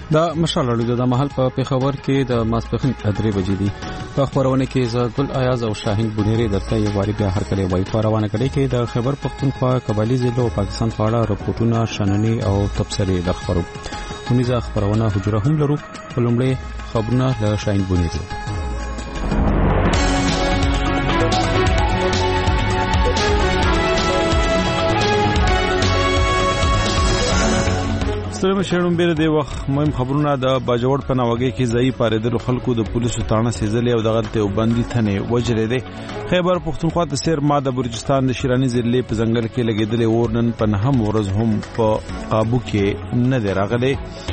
دا مشال اړیدو د محل په پیښور کې د ماسپخین 3 بجې دي. په خبرونه کې زګل ایاز او شاهین بنيري درته یو واری بیا هر کله وای روانه کړي کې د خیبر پختونخوا قبایلی ضلع پاکستان په اړه رپورټونه شننې او تبصرې د خبرو ونیزه خبرونه حجره هم لرو. ولومړی خبرونه له شاهین بنيري. سره شړم بیر دی وخت مهم خبرونه د باجوړ په ناوګي کې ځای پاریدل خلکو د پولیسو تانه سیزلې او د غلطه او بندي ثنې وجرې دي. خیبر پختونخوا د سیر ماده بلوچستان د شیرانی ضلع په ځنګل کې لګیدلې اورنن په نهم ورځ هم په قابو کې نه دی راغلي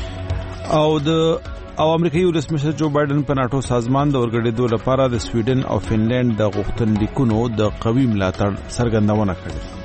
او امریکایي ولسمشر جو بایدن په ناتو سازمان د ورګړېدو لپاره د سویډن او فنلند د غوښتنلیکونو د قوي ملاتړ څرګندونه کړې.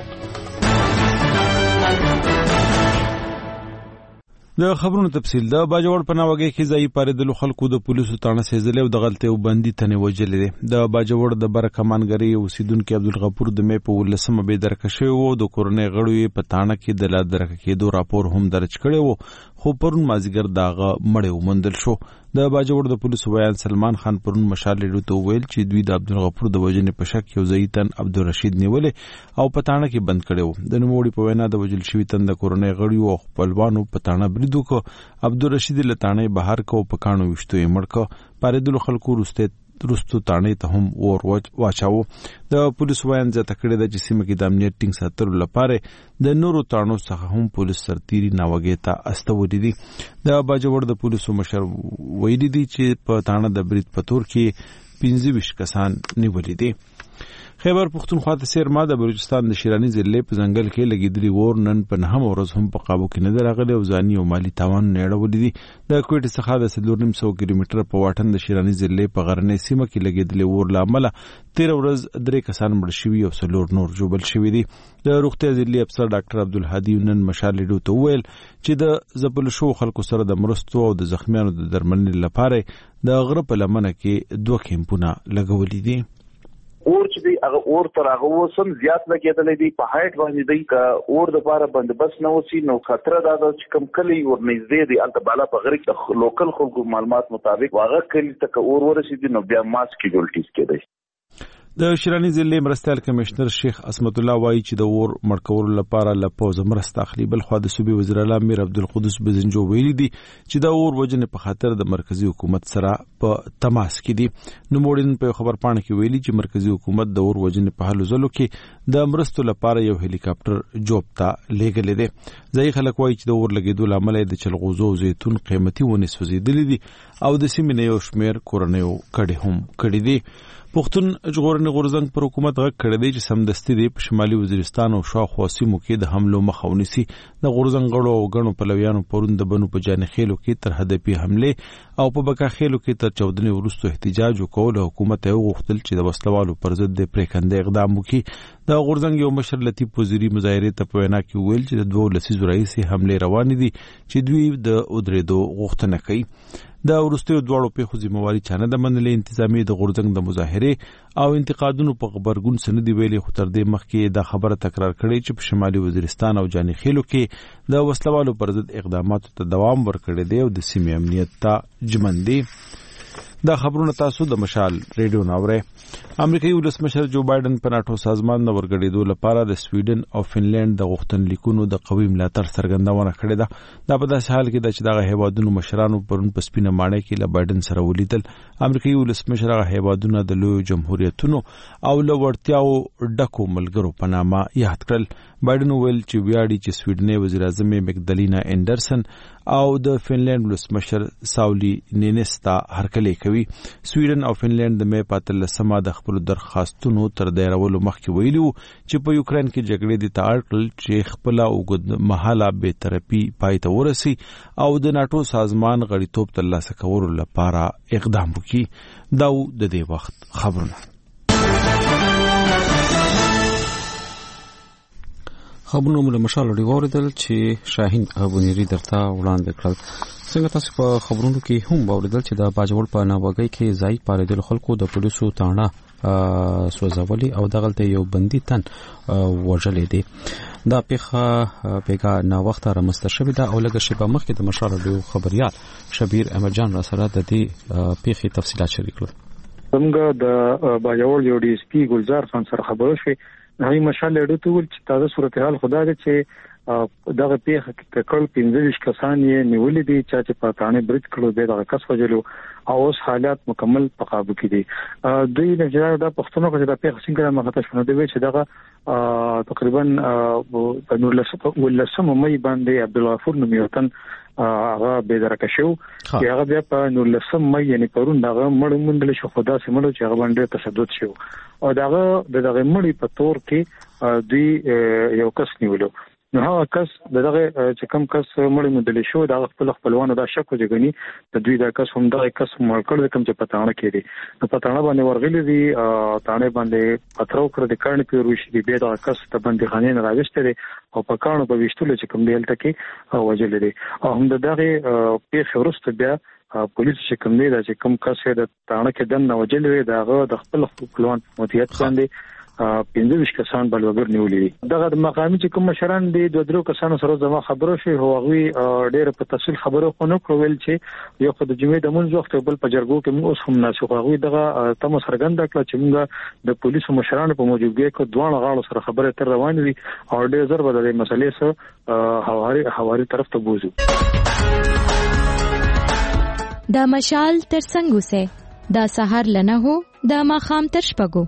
د خبرونو تفصیل د باجوړ په ناوګي کې ځای پاریدل خلکو د پولیسو تانه سیزلې او د غلطه او بندي ثنې وجلې دي. د باجوړ د برکمانګری اوسیدونکو عبدالغفور د مې په ولسمه به درکښه وو د کورنۍ غړو په تانه کې د لا درکه کېدو راپور هم درج کړي وو خو پرون مازیګر داغه مړ ومندل شو. د باجوړ د پولیسو ویان سلمان خان پرون مشال لیدو ته ویل چې دوی د عبدالغفور د وجنې په شک یو ځایتن عبدالرشید نیولې او په تانه کې بند کړي وو. د نوموړي په وینا د وجل شوی تن د کورنۍ غړو او خپلوانو په تانه بریدو کو عبدالرشید لتانه بهر کو په کانو وشتو یې مړ کو پاریدل خلکو رستو تانه ته هم ور واچاو. د پولیس ویان ځته کړی د جسمه کې د امنیت ټینګ ساتلو لپاره د نورو تانو څخه هم پولیس سرتيري ناوګي ته استولې دي. د باجوړ د پولیسو مشر ویلي دي چې په تانه د برید پتور کې 25 کسان نیولې دي. خیبر پختونخوا د سیر ماده بلوچستان د شیرانی ضلع په ځنګل کې لګیدلې ورنن په نهم ورځ هم په قابو کې نه راغلي او ځاني او مالی تاوان نه اړولې دي. د کوټې څخه د 300 کیلومتر په واټن د شیرانی ضلع په غرنۍ سیمه کې لګیدلې ور لامل 13 ورځ 3 کسان مړ شوي او 4 نور جوبل شوي دي. د روغتیا ضلعي افسر ډاکټر عبدالهادي نن مشال لیدو ته ویل چې د زبل شو خلکو سره د مرستو او د زخمیانو د درملنې لپاره د غره په لمنه کې 2 کیمپونه لګولې دي. اور چې دی هغه اور تر هغه وسم زیات لګیدلې دی په هایټ باندې دی که اور د لپاره بندوبست نه وسی نو خطر دا چې کم کلی ور نږدې دی البته بالا په غره کې لوکل خلکو معلومات مطابق واغه کلی ته اور ورسېدي نو بیا ماس کیجولټیز کېدای. د شیرانی ضلع مرستیال کمشنر شیخ اسمت الله وایي چې د اور مړکولو لپاره له پوزه مرسته اخلي. بل خو د صوبې وزیر اعلی امیر عبدالقدوس بزنجو ویلي دي چې د اور وجنې په خاطر د مرکزی حکومت سره په تماس کې دي. نو موړین په خبر پاڼه کې ویلي چې مرکزی حکومت د اور وجنې په حل زلو کې د مرستو لپاره یو هلیکاپټر جوب ته لېږلی دی. ځای خلک وایي چې د اور لګیدو لامل د چلغوزو او زیتون قیمتي ونې سوځېدلې دي او د سیمې نه یو شمېر کورنیو کډې هم کړي دي. پښتون ژغورنې غورځنګ پر حکومت غږ کړی دی چې سمدستي دی په شمالي وزیرستان او شاوخوا سیمو کې د حملو مخه ونیسي. د غورځنګ غړو او ګڼو پلویانو پرون د بنو په جانخېلو کې تر هدفي حملې او په بکاخېلو کې تر 14 وروسته احتجاج وکول. حکومت یې وغوښتل چې د وسلوالو پر ضد د پریکنده اقدام وکړي. د غورځنګ یو مشر لطیف وزیری مظاهرې ته په وینا کې ویل چې د 2 لسیزو راهیسې حملې روانې دي چې دوی د ودرېدو غوښتنه کوي. د وروستیو دواړو پیښو ذمہواري چانه د منلې انتظامی د غورځنګ د مظاهرې او انتقادونو په خبرګون سندې ویلي خو تر دې مخکې دا خبره تکرار کړې چې په شمالي وزیرستان او جانخېلو کې د وسلوالو پر ضد اقداماتو ته دوام ورکړی دی او د سیمې امنیت ته ژمن دي. دا خبرونه تاسو د مشال ریډیو ناوره. امریکایي ولسمشر جو بایدن په ناتو سازمان د ورګړېدو لپاره د سویډن او فنلند د غوښتنلیکونو د قوي ملاتړ څرګندونه کړې ده. دا په داسې حال کې ده چې دغه هیوادونو مشرانو پرون په سپینه ماڼۍ کې له بایدن سره ولیدل. امریکایي ولسمشر هغه هیوادونه د لوی جمهوریتونو او له وړتیاو ډکو ملګرو په نامه یاد کړل. بایدن ویل چې ویاړي چې سویډنۍ وزیر اعظم مګدلینا انډرسن او د فنلند ولسمشر ساولی نینستا هرکلی کوي. سویډن او فنلند د مې 15 د خپل درخواستونو تر دایرولو مخکې ویلي وو چې په یوکرين کې جګړې د تعاقل چې خپل اوږد مهاله به ترپی پای ته ورسي او د ناتو سازمان غړیتوب ترلاسه کولو لپاره اقدام وکړي. دا د دې وخت خبرونه. خبرونه موږ مشال لري اوریدل چې شاهین ابونيري درته وړاندې کړل. څنګه تاسو په خبرونو کې هم اوریدل چې د باجوړ په ناوګي کې ځای پالیدل خلکو د پولیسو تاڼه سوځولي او دغلته یو بندي تن وژلې دي. دا پیخه بیګا نا وخت رامسته شوې ده او لږه شیبه مخکې د مشال رادیو خبريال شبیر احمد جان را سره د دې پیخي تفصیلات شریک کړل. څنګه د باجوړ یو ډي اس پی ګلزار خان سره خبرو شوې هغه مشال له ډوته ول چې تازه صورتحال خدا دې چې دغه پیخه کړل 15 کسان یې نیولې دي چې په تانه برج کړو دغه کس وجلو او اوس حالات مکمل په قابو کې دي. دوی نه جوړ د پښتنو کې د پیخه څنګه مخاطب شونه دی چې دغه تقریبا په 19 مې باندې عبدالغفور نومیوتن هغه به درکه شو چې هغه بیا په 19 مې یعنی پرون دغه مړ مندل شو خدا سمړو چې هغه باندې تشدد شو او دغه مړی په تور کې دوی یو کس نیولو. نو هغه کس دغه چې کوم کس مړی مندل شو د خپلوانو دا شک وځګنی د دوی دا کس هم دغه کس مړ کړ کوم چې پټاڼه کړي نو پټاڼه باندې ورغلي دي تانه باندې پترو کړ د کارن پیروش دي به دا کس ته باندې خانه نه راځي او په کارن په وشتل چې کوم دیل تکي وجل دي او هم دغه پیښ ورسته بیا پولیس چې کوم دی چې کوم کس د تانه کې دن وجل وي دغه د خپل خپلوان مدیریت باندې 15 کسان بلوګر نیولې. دغه مقامي چې کوم مشران دي د درو کسانو سره زما خبرو شي هو غوي ډېر په تفصیل خبرو خو نه کول چې یو خد جمعې د مونږ وخت بل په جرګو کې موږ هم ناسو غوي دغه تم سرګند کړ چې موږ د پولیسو مشرانو په موجودګۍ کې دوه غاړو سره خبره تر روان دي او ډېر زر بدلې مسلې سره حواري طرف ته بوزو. دا مشال تر څنګه سه دا سحر لنه هو دا ماخام تر شپګو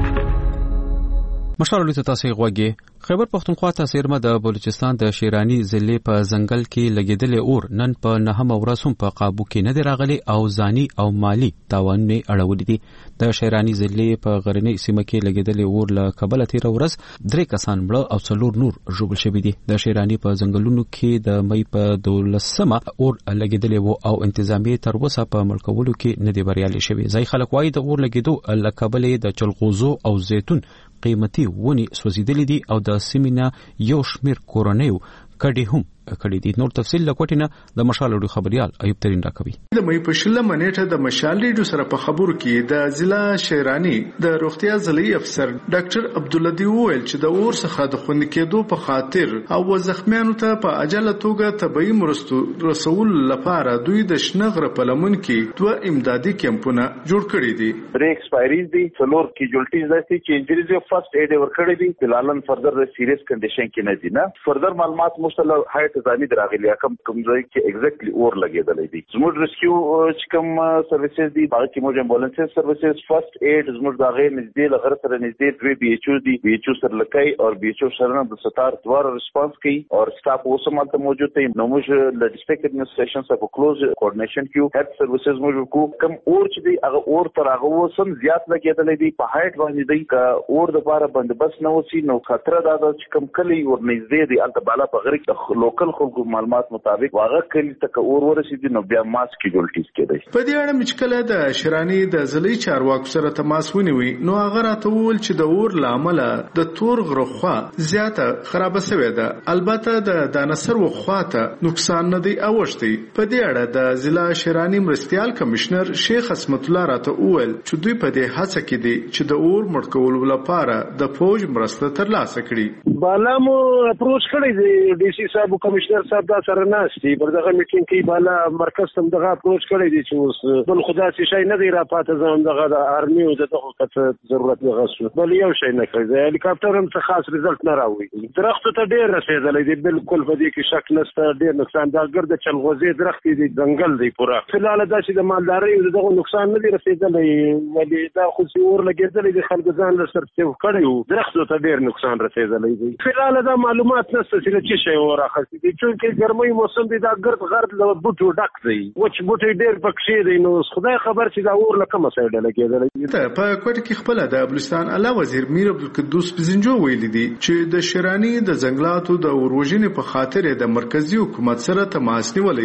مشال له تاسو غوږی خیبر پختونخوا ته سیرمه د بلوچستان د شیرانی ضلع په ځنګل کې لګیدلې اور نن په 9 ورځ هم په قابو کې نه راغلي او ځاني او مالی تاوان نه اړولې دي. د شیرانی ضلع په غرنۍ سیمه کې لګیدلې اور له کبل تیر ورځ 3 کسان مړ او 4 نور ژوبل شوي دي. د شیرانی په ځنګلونو کې د مې په 12مه اور لګیدلې وو او انتظامی تر اوسه په ملکولو کې نه دی بریالي شوی. ځای خلک وایي د اور لګیدو لکبلې د چلغوزو او زیتون قیمتي ونی سوځیدلې دي او د سیمینا یو شمیر کورنیو کډي هم کړي دي. نور تفصیل لکوټینه د مشال ډو خبريال ایوب ترين راکوي. د مې په شله منېټه د مشال ډو سره په خبرو کې د ضلع شیرانی د روغتیا ضلعي افسر ډاکټر عبد الله وویل چې د اور څخه د خوند کېدو په خاطر او زخمیانو ته په عاجله توګه طبي مرستو رسول لپاره دوی د شنغره په لمن کې 2 امدادي کیمپونه جوړ کړي دي. بریک ایکسپایریز دي څلور کیجولټیز دي چې انجریز او فرست ایډ ورکړي دي فلالن فردر سیریس کنډیشن کې نه دي نه فردر معلومات مشتله هایټ ځاني دراغلي کم ځای کې ایگزیکټلی اور لګیدلې دي. زموږ ریسکیو چې کوم سرویسز دي باقي موږ امبولانس سرویسز فرست ایډ زموږ دغه نږدې لغړ سره نږدې 3 بي ایچ او دي بي ایچ او سره لکای او بي ایچ او سره د ستار دوار ریسپانس کوي او سټاف اوسه مالته موجود دي. نو موږ د ډیسټریکټ ایڈمنسټریشن سره په کلوز کوارډینیشن کې هیلث سرویسز موږ کو کم اور چې دي هغه اور تر هغه وسم زیات لګیدلې دي په هایټ باندې دي کا اور د لپاره بندوبست نه وسی نو خطر دا چې کم کلی ور نږدې دي البته بالا په غریق لوکل خلکو معلومات مطابق واغه کلی تک اور ورسېدي نو بیا ماس کیجولټیز کېدای. په دې اړه مشکله د شیرانی د ضلعي چارواکو سره تماس ونیوي نو هغه راته وویل چې د اور لامل د تور غرخوا زیاته خراب شوې ده. البته د دانسر وخواته نقصان نه دی اوښتي. په دې اړه د ضلع شیرانی مرستيال کمشنر شیخ اسمت الله راته وویل چې دوی په دې هڅه کې دي چې د اور مړکولو لپاره د فوج مرسته ترلاسه کړي. بالا مو اپروچ کړی دی ډي سي صاحب کمشنر صاحب دا سره ناشتي پر دغه میټینګ کې بالا مرکز تم دغه اپروچ کړی دی چې اوس بل خدا سي شي نه دی را پاتې ځم دغه د ارمي او دغه کڅ ضرورت نه غوښتل بل یو شي نه کړی. هلیکاپټر هم څه خاص رزلټ نه راوړي. درخت ته ډیر رسیدلې دی بالکل په دې کې شک نشته. ډیر نقصان دا ګرد چلغوزي درخت دی ځنګل دی پورا فلال دا چې د مالداري او دغه نقصان نه دی رسیدلې ولې دا خو اور لګیدلې د خلک ځان له سرڅو کړیو درخت ته ډیر نقصان رسیدلې دی. فلال دا معلومات نشته چې څه شي وراخصي دي چې ګرمۍ موسم دی دا ګرد غرد له بوټو ډک دی وچ بوټي ډیر پکښې دی نو خدای خبر چې دا اور لکه مسایل لګیدل. په کوټه کې خپل د بلوچستان اعلی وزیر میر عبدالقدوس بزنجو ویلي دي چې د شیرانی د ځنګلاتو د اوروژنې په خاطر د مرکزی حکومت سره تماس نیولې دي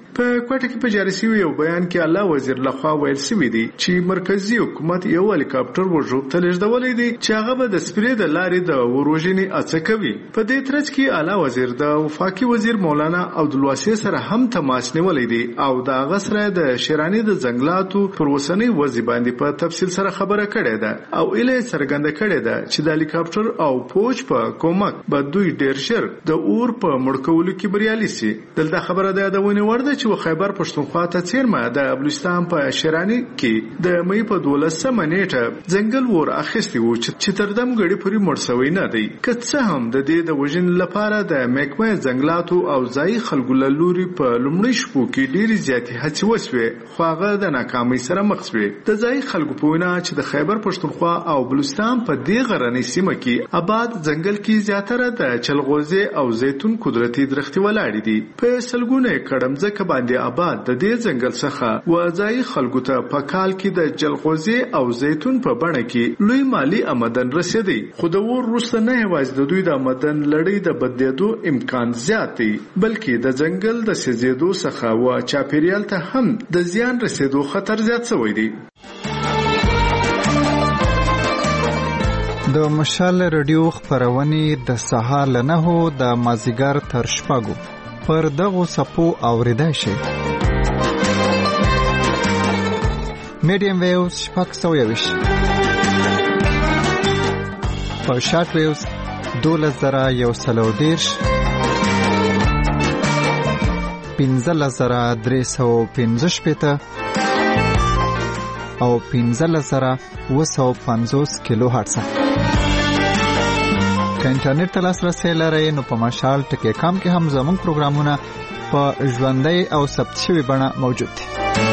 په کوټه کې په جاري شوی یو بیان کې اعلی وزیر لخوا ویل شوی دی چې مرکزی حکومت یو هلیکاپټر ورجوب ته لېږدولی دی چې هغه به د سپرې د لارې د وروژنې هڅه کوي. په دې ترڅ کې اعلی وزیر د وفاقي وزیر مولانا عبدالواسع سره هم تماس نیولی دی او د هغه سره د شیراني د ځنګلاتو پر اوسنۍ وضع باندې په تفصیل سره خبره کړې ده او ایله څرګنده کړې ده چې د هلیکاپټر او پوج په کومک به دوی ډېر ژر د اور په مړ کولو کې بریالي شي. دلته خبره د یادونې وړ ده چې خیبر پښتونخوا ته څیرمه د بلوچستان په شیراني کې د مې په 12 نیټه ځنګل ور اخیستی و چې تر دم غړي پوری مړ شوی نه دی. که څه هم د دې د وژن لپاره د محکمه ځنګلاتو او ځای خلکو له لوري په لومړي شپو کې ډېری زیاتې هڅې وسوې خو هغه د ناکامۍ سره مخ شوې. د ځای خلکو په وینا چې د خیبر پښتونخوا او بلوچستان په دې غرنۍ سیمه کې آباد ځنګل کې زیاتره د چلغوزې او زیتون قدرتي درختي ولاړ دي. په سلګونه کډمځکه باندې آباد د دې ځنګل څخه وځای خلکو ته په کال کې د جلغوزې او زیتون په بڼه کې لوی مالی آمدن رسیدي. خو د اور وروسته نه یوازې د دوی د آمدن لړۍ د بدلیدو امکان زیات دی بلکې د ځنګل د سوځېدو څخه و چاپیریال ته هم د زیان رسیدو خطر زیات شوی دی. د مشال رادیو خپرونې د سهار له 9 د مازیګر تر 6 پر دغو سپو اوریدای شي. میډیم ویوز 620 په شارټ ویوز 12110 15315 او 15750 کیلو هرتز. که انټرنیټ ته لاسرسی لرئ نو په مشال ټکی کام کې هم زموږ پروګرامونه په ژوندۍ او ثبت شوي بڼه موجود دي.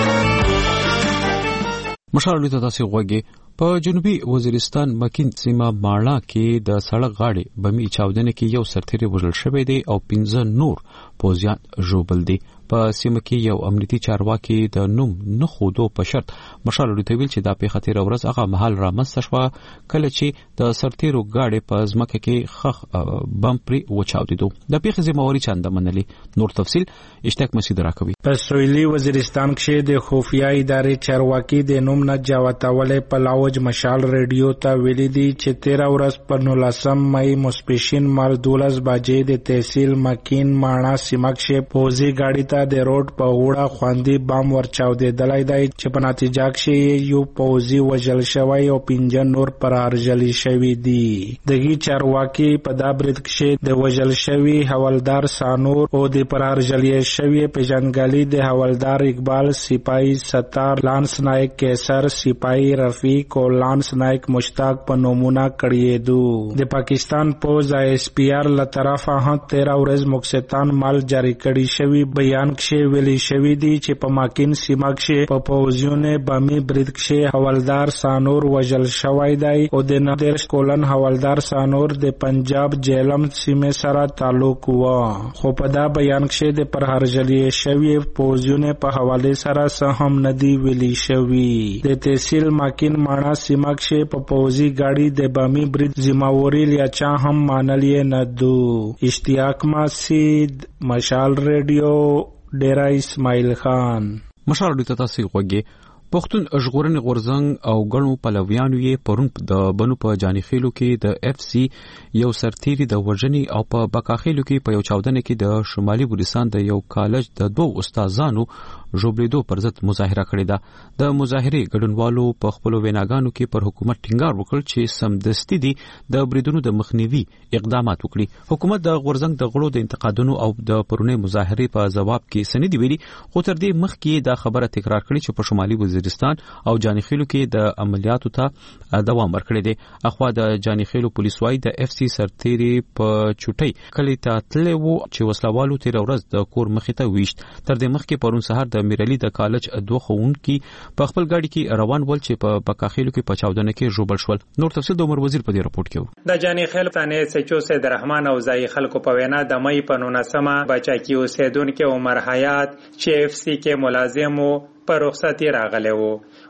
مشال ته تاسو غوږی په جنوبي وزیرستان مکین سیمه ماړه کې د سړک غاړې بمي چاودنه کې یو سرتیری وژل شوی دی او 15 نور پوځیان ژوبل دي. په سیمه کې یو امنیتي چارواکي د نوم نه خودو په شرط مشال ته ویل چې دا پیښه تیر ورځ هغه محل رامنځته شوه کله چې د سرتیرو غاړې په ځمکه کې خخ بم پرې وچاودیدو. د پیښې ذمہواری چانده منلي. نور تفصیل اشتاق مسعود راکوي. په سویلي وزیرستان کې د خفیه ادارې چارواکي د نوم نه جاوتاولې په لاوج مشال ریډیو ته ویلي دي چې 13 ورځ پر 19 مئی مسپیشین مال 12 بجې د تحصیل مکین ماڼه سیمه کې پوزي گاډي د روډ په وړه خواندي بم ورچاودېدلی دی چې په نتیجه کې یو پوځي وژل شوی او 15 نور فرارجلي شوي دي. دغه چارواکي په دا برید کې د وژل شوی حوالدار سانور او د فرارجلي شوی پیژنګالي د حوالدار اقبال سپاهي ستار لانس نائک کیسر سپاهي رفیق او لانس نائک مشتاق په نومونه کړي دي. د پاکستان پوز اس پی آر له طرفه 13 ورځ مکستان مال جاری کړي شوی بیان کې ویلي شوی دی چې په ماکین سیمه کې په پوزیونه بامي برید کې حوالدار سانور وژل شوی دی او د 19 کولن حوالدار سانور د پنجاب جیلم سیمه سره تعلق و. خو په دا بیان کې د پرهرجلی شوی پوزیونه په حواله سره هم ندی ویلي شوی. د تحصیل ماکین ماڼه سیمه کې په پوزي گاډي د بامي برید ذمہواری لیا چا هم مانلې نه دو. اشتیاق مسعود مشال ریډیو ډیرا اسماعیل خان. مشال ته تاسو غوږی پښتون ژغورنې غورځنګ او ګڼو پلویانو یې پرون د بنو په جانیخیلو کې د اف سی یو سرتیری د وژنې او په بکاخیلو کې په یو چاودنه کې د شمالي بلوچستان د یو کالج د 2 استادانو ژوبلیدو پر ضد مظاهره کړې ده. د مظاهرې ګډونوالو په خپل ویناګانو کې پر حکومت ټینګار وکړ چې سمدستي دي د بریدونو د مخنیوي اقدامات وکړي. حکومت د غورځنګ د غړو د انتقادونو او د پرونی مظاهرې په جواب کې سندې ویلي خو تر دې مخکې دا خبره تکرار کړې چې په شمالي وزیرستان او جانیخیلو کې د عملیاتو ته دوام ورکړی دی. اخوا د جانیخیلو پولیس وايي د اف سی سرتیری په چټي کلی ته تللی وو چې وسلوالو 13 ورځ د کور مخې ته ویشت. تر دې مخکې پرون سهار د میرعلی د کالج 2 ښوونکي په خپل گاډي کې روان ول چې په بکاخیلو کې په چاودنه کې ژوبل شول. نور تفصیل د عمر وزیر په دې رپورت کې و. د جانیخیل ثانیه سچو سید رحمان او ځای خلکو په وینا د مې په 19 بچا کې اوسیدونکو عمر حیات چې اف سی کې ملازم وو په رخصتي راغلی وو.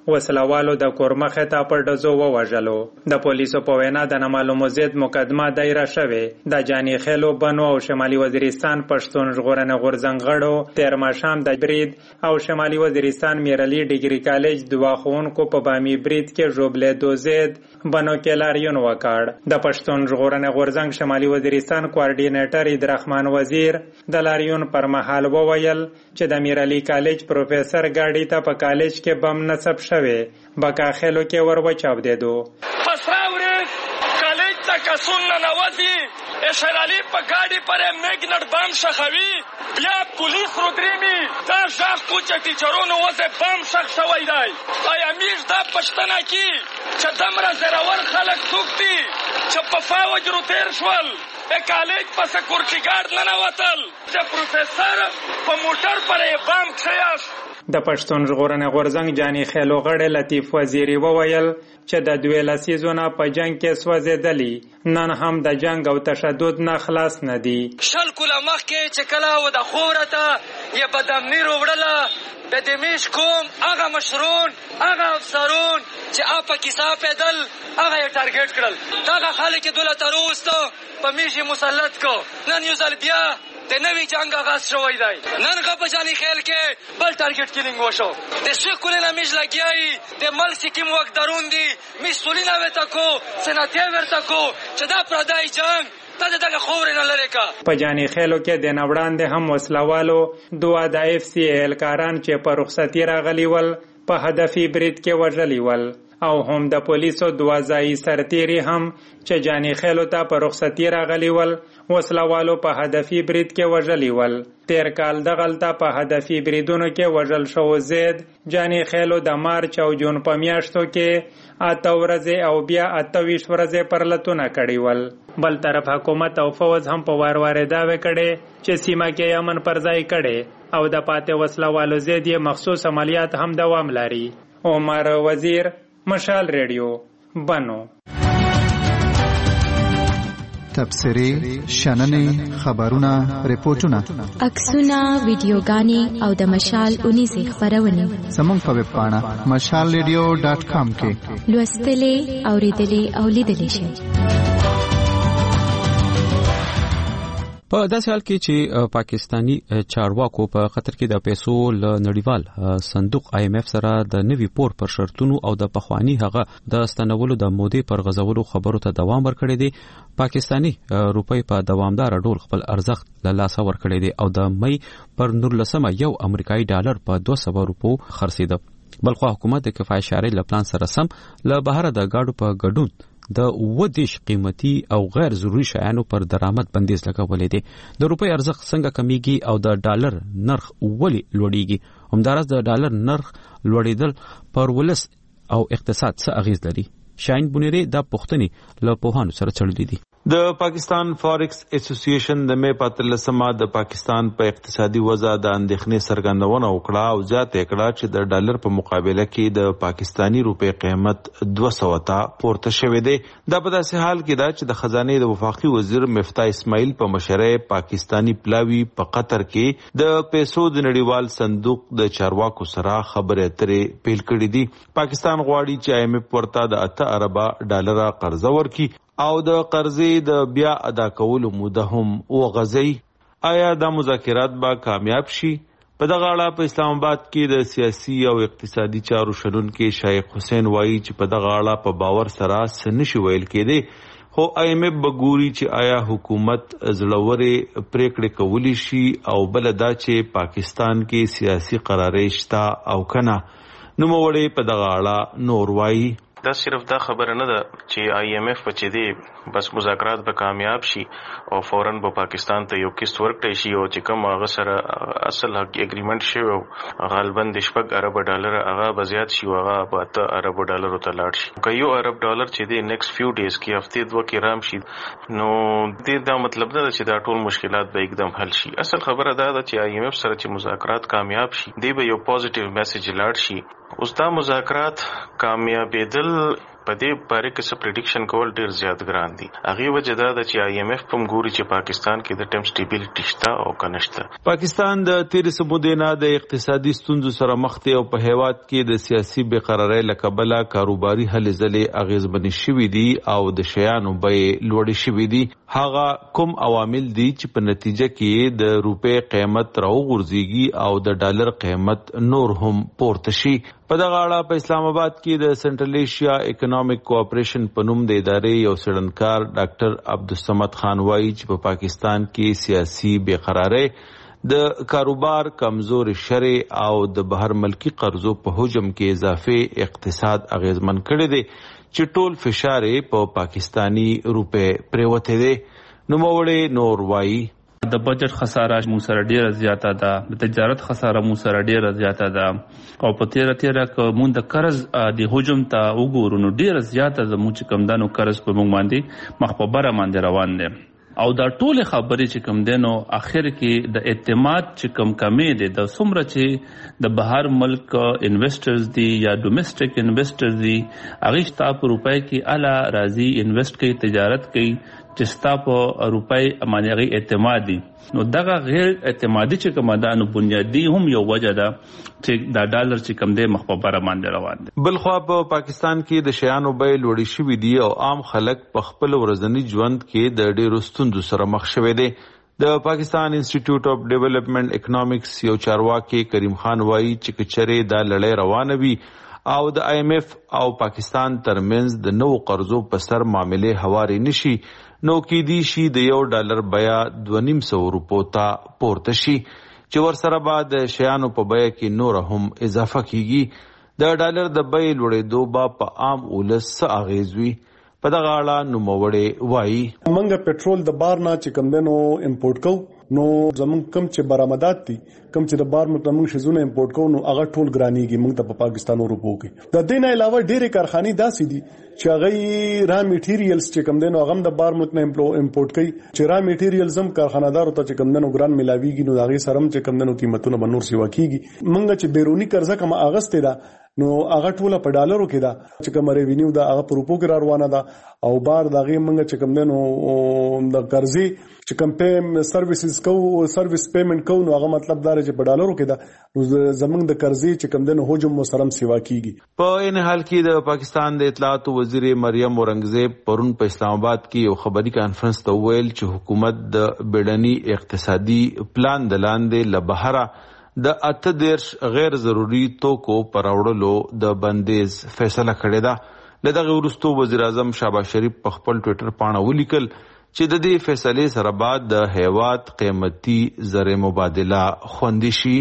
وسلوالو د کورمخه ته په ډزو ووژلو. د پولیسو په وینا د نامعلومو ضد مقدمه دایره شوې. د جاني خیلو بنو او شمالي وزیرستان پښتون ژغورنې غورځنګ غړو تیر ماښام د برید او شمالي وزیرستان میرلی ډیګري کالج د واخونکو په بامي برید کې ژوبلې دوزید بنو کې لاریون وکړ. د پښتون ژغورنې غورځنګ شمالي وزیرستان کوارډینیټر عبدالرحمن وزیر د لاریون پر مهال وویل چې د میرلی کالج پروفیسور ګاډي ته په کالج کې بم نصب شوی بکا خلو کې ور وچاودېدو. پسراورې کالج ته کسون ننوځي اشرالی په ګاډي پر میګنټ بم شخوي بیا پولیس رودريمي دا ځخ کوچ ټیچرونو وځه بم شخ شوی دی. آیا میش دا پښتنه کی چې دمره زراور خلک توکتي چې په فاوج رو تیر شول کالج په سکورټی ګارد نه نوتل چې پروفیسور په موټر پر بم کښیاس. د پښتون ژغورنې غورځنګ جاني خیلو غړی لطیف وزیری وویل چې د 2 لسیزونه په جنگ کې سوځېدلی نن هم د جنگ او تشدد نه خلاص نه دي. شل کله مخکې چې کله و د خوره ته یې بدامني وروړله د دمیش کوم هغه مشرون هغه افسرون چې اپا کیسه پیدل هغه یې ټارګټ کړل. دغه خلک دوله تر اوسه په میشي مسلط کو. نن یو ځل بیا د نوی جنگ آغاز شوی دی. نن په جاني خیل کې بل ټارګټ کیلینګ وشو. د شکلونه میش لګیای د مل سکیم وخت درون دي مسولینه وته کو سناتي ورته کو چې دا پردای جنگ ته دغه خور نه لری کا. په جاني خیلو کې د نوړاندې هم وسلوالو دوه د اف سی ال کاران چې په رخصتي راغلی ول په هدفي برید کې وژلی ول او هم د پولیسو 2 ځای سرتیری هم چې جاني خیلو ته په رخصتي راغلی ول وسلوالو په هدفي برید کې وژلی ول. تیر کال دغلته په هدفي بریدونو کې وژل شو زید جاني خیلو د مارچ او جون په میاشتو کې 8 ورځې او بیا 28 ورځې پرلتونه کړي ول. بل طرف حکومت او فوج هم په وار داوی کړي چې سیمه کې امن پر ځای کړي او د پاتې وسلوالو زید یې مخصوص عملیات هم دوام لري. عمر وزیر، مشال ریډیو، بنو. تبصرې، شننې، خبرونه، ریپورتونه، عکسونه، ویډیوګانې او د مشال 19 خبرونه زموږ په ویب پاڼه mashalradio.com کې لوستلې، اوریدلې او لیدلې شئ. په داسې حال کې چې پاکستانی چارواکو په قطر کې د پیسو له نړیوال صندوق IMF سره د نوي پور پر شرطونو او د پخوانی هغه د ستنولو د مودې پر غځولو خبرو ته دوام ورکړی دی. پاکستانی روپی په دوامدار ډول خپل ارزښت له لاسه ورکړی دی او د مې پر 19 یو امریکایي ډالر په 200 روپو خرڅېده. بلخو حکومت د کفایت شاري لپلان سره سم له بهر د گاډو په ګډون د 20 قیمتي او غیر ضروري شیانو پر درآمد بندیز لګولې دي. د روپی ارزښت څنګه کمیږي او د ډالر نرخ ولې لوړیږي؟ همدارس د ډالر نرخ لوړیدل پر ولس او اقتصاد څه اغیز لري؟ شاین بونیری دا پوښتنې له پوهانو سره چړلې دي. د پاکستان فارکس اسوسییشن د مې پاتلسمه د پاکستان په اقتصادي وضع د اندېښنې څرګندونه وکړه او زیاته کړه چې د ډالر په مقابله کې د پاکستانی روپی قیمت 200 ته پورته شوې ده. دا په داسې حال کې ده چې د خزانه د وفاقي وزیر مفتاح اسماعیل په مشرۍ پاکستانی پلاوی په قطر کې د پیسو د نړیوال صندوق د چارواکو سره خبرې اترې پیل کړې دي. پاکستان غواړي چې IMF ورته د 8 اربه ډالر قرضه ورکړي او د قرضې د بیا ادا کولو موده هم وغځي. آیا دا مذاکرات به کامیاب شي؟ په دغه اړه په اسلام آباد کې د سیاسي او اقتصادي چارو شنونکي شیخ حسین وایي چې په دغه اړه په باور سره څه نشي ویل کېدی، خو IMF به ګوري چې آیا حکومت زړورې پریکړې کولی شي او بل دا چې پاکستان کې سیاسي قرارې شته او کنه. نوموړی په دغه اړه نور وایي دا صرف دا خبره نه ده چې IMF په چې دی بس مذاکرات به کامیاب شي او فوراً به پاکستان ته یو قسط ورکړي شي او چې کوم هغه سره اصل حق اګریمنت شوی او غالبا د 6 ارب ډالر هغه به زیات شي او هغه به 8 ارب ډالر ته لاړ شي. که یو ارب ډالر چې دی نیکسټ فیو ډیز کې هفته دوه کې رام شي نو دې دا مطلب نه چې دا ټول مشکلات به एकदम حل شي. اصل خبره دا ده چې IMF سره چې مذاکرات کامیاب شي دی به یو پوزټیو میسج لاړ شي. اوس دا مذاکرات کامیابېدل په دې باره کې څه پریډکشن کول ډیر زیات ګران دي. هغه وجه دا چې IMF په ګوري چې پاکستان کې د ټیم سټیبিলিټی شته او کنيشته. پاکستان د تیر سمودینا د اقتصادي ستونزو سره مخ دی او په هیواد کې د سیاسي بقراری لکبله کاروباري هلې ځلې اغیزمن شوي دي او د شیانو بیې لوړې شوي دي. هغه کوم عوامل دي چې په نتیجه کې د روپې قیمت راوغورځيږي او د ډالر قیمت نور هم پورته شي. په دغه اړه په اسلام آباد کې د سنټرل ایشیا اکونومیک کوآپریشن په نوم د ادارې یو څېړنکار ډاکټر عبدالصمد خان وایي چې په پاکستان کې سیاسي بقراری د کاروبار کمزوري شرع او د بهر ملکی قرضو په حجم کې اضافه اقتصاد اغیزمن کړی دی چې ټول فشار په پاکستانی روپې پریوته دی. نوموړی نور وایي د بجټ خساره مو سره ډیره زیاته ده، د تجارت خساره مو سره ډیره زیاته ده او په تیره که مونږ د قرض د حجم ته وګورو نو ډیره زیاته زموږ چې کم دانو قرض په مونږ باندې مخ په بره باندې روان دي او دا ټول خبرې چې کم دینو اخر کې د اعتماد چې کم کمې دي د څومره چې د بهر ملک انویسټرز دي یا ډومېسټک انویسټرز دي هغه شتا په روپۍ کې اعلی راځي انویسټ کوي تجارت کوي چې ستا په روپۍ امانیغي اعتماد دي. نو دغه غیر اعتمادي چې کومه ده نو بنیادی هم یو وجه ده چې دا ډالر چې کم دی مخ په بره باندې روان دي. بلخوا په پاکستان کې د شیانو بیې لوړې شوي دي او عام خلک په خپل ورځني ژوند کې د ډېرو ستونزو سره مخ شوي دي. د پاکستان انسټیټیوټ اف ډیولپمنٹ اکنامکس یو چارواکي کریم خان وایي چې کچره دا لړۍ روانه وي او د IMF او پاکستان ترمنځ د نوو قرضو په سر معاملې هواري نشي نو کې دی شي د $1 بیا 250 روپو ته پورته شي چې ور سره بعد شیانو په بیه کې نور هم اضافه کیږي. د ډالر د بیې لوړېدو با په عام ولس اغیز وي. په دغه اړه نوموړی وایي منګه پټرول د بار نه چې کم دنو امپورټ کو نو زمون کم چې برآمدات دي کم چې د بار متمن شزونه امپورټ کو نو هغه ټول ګرانیږي موږ ته په پاکستان او روپو کې. د دې نه علاوه ډېرې کارخانې داسې دي چې هغه را میټیریلز چې کم دنو هغه د بار ملک نه امپورټ کوي چې را میټیریلز هم کارخانه‌دارو ته چې کم دنو ګران ملاويږي نو هغه سره هم چې کم دنو قیمتونه بنور سیوا کیږي. موږ چې بیرونی قرضه کوم اغسته ده نو هغه ټوله په ډالرو کې ده چې کوم ریوینیو ده هغه په روپو کې روانه ده او بار دغه موږ چې کوم دنو د قرضې چې کوم په سرویسز کو سرویس پیمنٹ کو نو هغه مطلب دا چې په ډالرو کې ده نو زمونږ د قرضې چې کوم دنو حجم مسرم سیوا کیږي. په ان حال کې د پاکستان د اطلاعات وزیر مریم اورنګزیب پرون په اسلام آباد کې یو خبري کانفرنس ته ویل چې حکومت د بیډنی اقتصادي پلان د لاندې لبهره د 18 غیر ضروری توکو پر اورلو د بندیز فیصله کړې ده. لدغه وروسته وزیر اعظم شهباز شریف په خپل ټوئیټر باندې ولیکل چې د دې فیصلې سره بعد د هیواد قیمتي زر مبادله خوندي شي.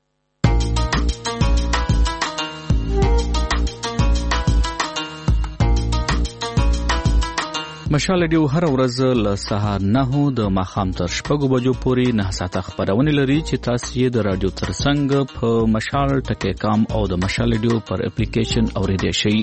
مشال ډیو هر ورځ له سهار 9 د ماښام تر 6 بجو پورې 9 ساعته خبرونه لري چې تاسو یې د رادیو ترڅنګ په مشال ټکی کام او د مشال ډیو پر اپلیکیشن اوریدئ شئ.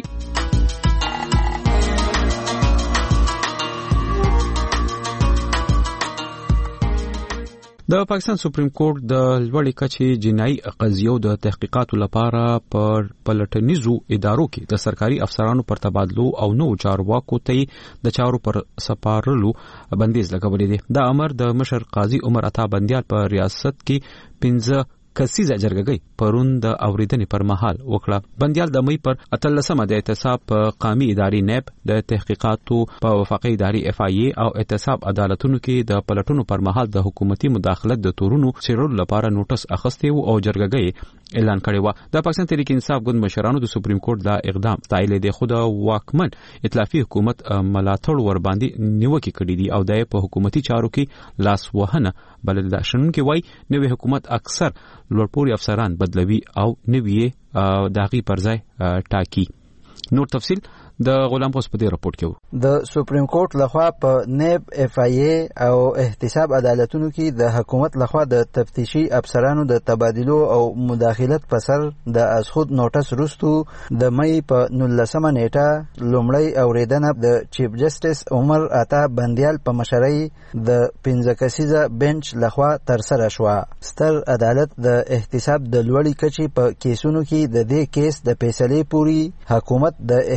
د پاکستان سپریم کورټ د لوړې کچې جنایي قضیو د تحقیقاتو لپاره پر پلټنیزو ادارو کې د سرکاري افسرانو پر تبادلو او نو چارواکو ته د چارو پر سپارلو بندیز لګولې دي. دا امر د مشر قاضي عمر عطا بندیال په ریاست کې 15 کسیزه جرګګۍ پرون د اوریدنې پر مهال وکړه. بندیال د مې پر 13 د احتساب قومي ادارې نیب د تحقیقاتو په وفاقي ادارې FIA او احتساب عدالتونو کې د پلټونو پر مهال د حکومتي مداخلت د تورونو څېړلو لپاره نوټس اخیستی او جرګګۍ اعلان کړی و. د پاکستان تحریک انصاف ګوند مشرانو د سپریم کورټ دا اقدام تایید دی خو د واکمن ائتلافي حکومت ملاتړ ور باندې نیوکه کړې دي او د په حکومتي چارو کې لاس وهنه بلل دا شنونکي وای نوې حکومت اکثر لوړپوړي افسران بدلوي او نوې داغي پر ځای ټاکي. نور تفصيل د غلام پوس په دې راپورټ کې د سپریم کورټ لخوا په نیب FIA او احتساب عدالتونو کې د حکومت لخوا د تفتیشي افسرانو د تبادلو او مداخلت په سر د اسخود نوټس وروستو د مې په 19 نیټه لومړی اوریدنه د چیف جسټس عمر عطا بندیال په مشرۍ د 15 کسیزه بنچ لخوا تر سره شوه. ستر عدالت د احتساب د لوړې کچې په کیسونو کې د دې کیس د فیصلې پوري حکومت د احتساب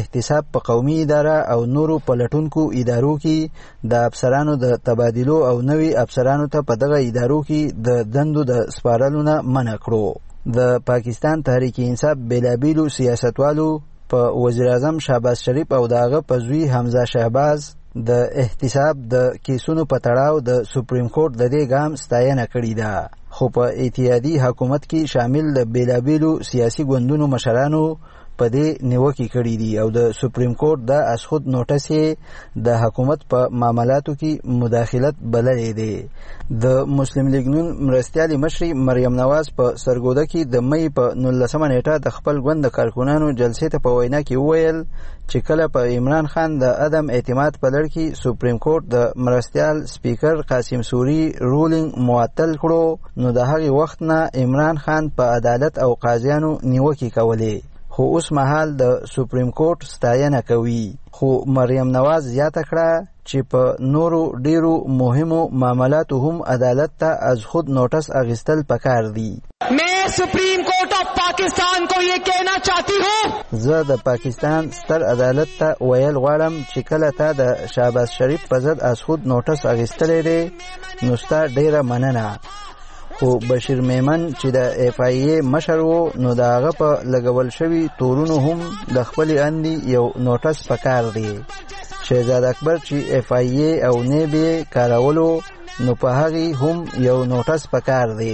په قومي اداره او نورو پلټونکو ادارو کې د افسرانو د تبادلو او نوي افسرانو ته په دغه ادارو کې د دندو د سپارلو نه منع کړو. د پاکستان تحریک انصاف بیلابیلو سیاستوالو په وزیر اعظم شهباز شریف او داغه په زوی حمزه شهباز د احتساب د کیسونو په تړاو د سپریم کورټ د دې ګام ستاینه کړې ده، خو په اتحادی حکومت کې شامل د بیلابیلو سیاسي ګوندونو مشرانو په دې نیوکې کړې دي او د سپریم کورټ د اسخود نوټس د حکومت په معاملاتو کې مداخلت بللی دی. د مسلم لیگ نون مرستیالي مشري مریم نواز په سرګوده کې د مې په 19 نیټه د خپل ګوند د کارکونانو جلسې ته په وینا کې وویل چې کله په عمران خان د عدم اعتماد په لړ کې سپریم کورټ د مرستیال سپیکر قاسم سوري رولینګ معطل کړو نو د هغې وخت نه عمران خان په عدالت او قاضیانو نیوکې کولې، خو اوس مهال د سپریم کورټ ستاینه کوي. خو مریم نواز زیاته کړه چې په نورو ډیرو مهمو معاملاتو هم عدالت ته از خود نوټس اخیستل پکار دي. मैं सुप्रीम कोर्ट ऑफ पाकिस्तान को ये कहना चाहती हूँ زه د پاکستان ستر عدالت ته ویل غواړم چې کله تا د شهباز شریف په ضد از خود نوټس اخیستلی دی نو ستا ډیره مننه. خو بشیر میمن چې د اف آی ای مشر وو نو د هغه په لګول شوي تورونو هم د خپلې اندې یو نوټس پکار دی. شهزاد اکبر چې اف آی ای او نیب یې کارولو نو په هغې هم یو نوټس پکار دی.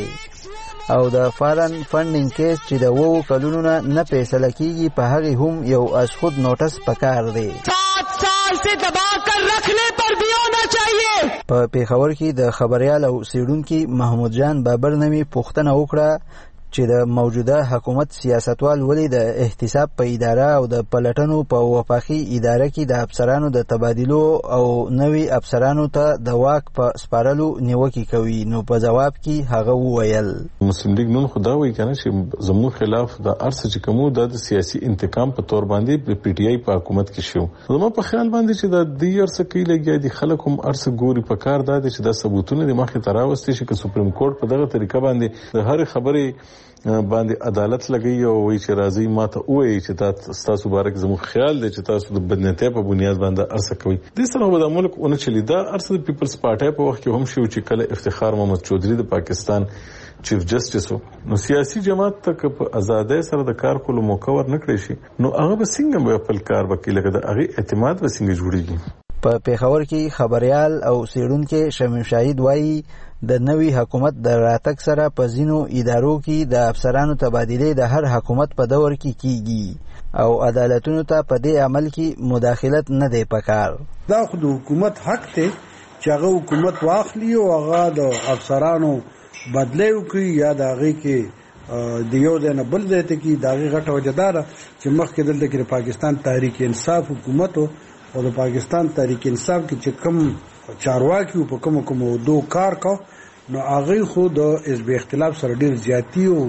او د فارن فنډینګ کیس چې د 2 کلونو نه فیصله کیږي په هغې هم یو از خود نوټس پکار دی. 7 साल से दबा कर रखने पर भी होना चाहिए. په پیښور کې د خبریال او څېړونکي محمود جان بابر نومي پوښتنه وکړه چې د موجوده حکومت سیاستوال ولې د احتساب په اداره او د پلټنو په وفاقي اداره کې د افسرانو د تبادلو او نوي افسرانو ته د واک په سپارلو نیوکې کوي. نو په جواب کې هغه وویل مسلم لیگ نن خدا وایي کنه چې زموږ خلاف د ارس چې کومو د سیاسي انتقام په تور باندې پی ټی آی په حکومت کې شو. زما په خیال باندې چې د دې ارس کې لګیا دي خلک هم ارس ګوري په کار دا چې د ثبوتونه د مخې تراوستي چې سپریم کورټ په دغه طریقه باندې د هر خبرې باندې عدالت لګي او وی چې راځي ماته وایي چې تاسو مبارک زموږ خیال دی چې تاسو د بدنیتۍ په بنیاد باندې ارسه کوي. د سره د ملک اون چلی دا ارسه د پیپلز پارټي په وخت کې هم شو چې کله افتخار محمد چودري د پاکستان چیف جسټس نو سیاسي جماعت تک په ازادۍ سره د کار کولو موقع ور نکړي شي نو هغه به څنګه په خپل کار وکړي لکه د هغه اعتماد به څنګه جوړیږي. په پیښور کې خبريال او څېړونکي شمیم شاهید وایي د نوي حکومت د راتګ سره په ځینو ادارو کې د افسرانو تبادلې د هر حکومت په دور کې کیږي او عدالتونو ته په دې عمل کې مداخلت نه دی پکار. دا خو د حکومت حق دی چې هغه حکومت واخلي او هغه د افسرانو بدلی وکړي یا د هغې کې د یو ځای نه بل ځای ته کړي. د هغې غټه وجه دا ده چې مخکې دلته کې د پاکستان تحریک انصاف حکومت او د پاکستان تحریک انصاف کې چې کوم چارواکي په کوم دو کار کو نو هغه خو د حزب اختلاف سره ډیر زیاتی او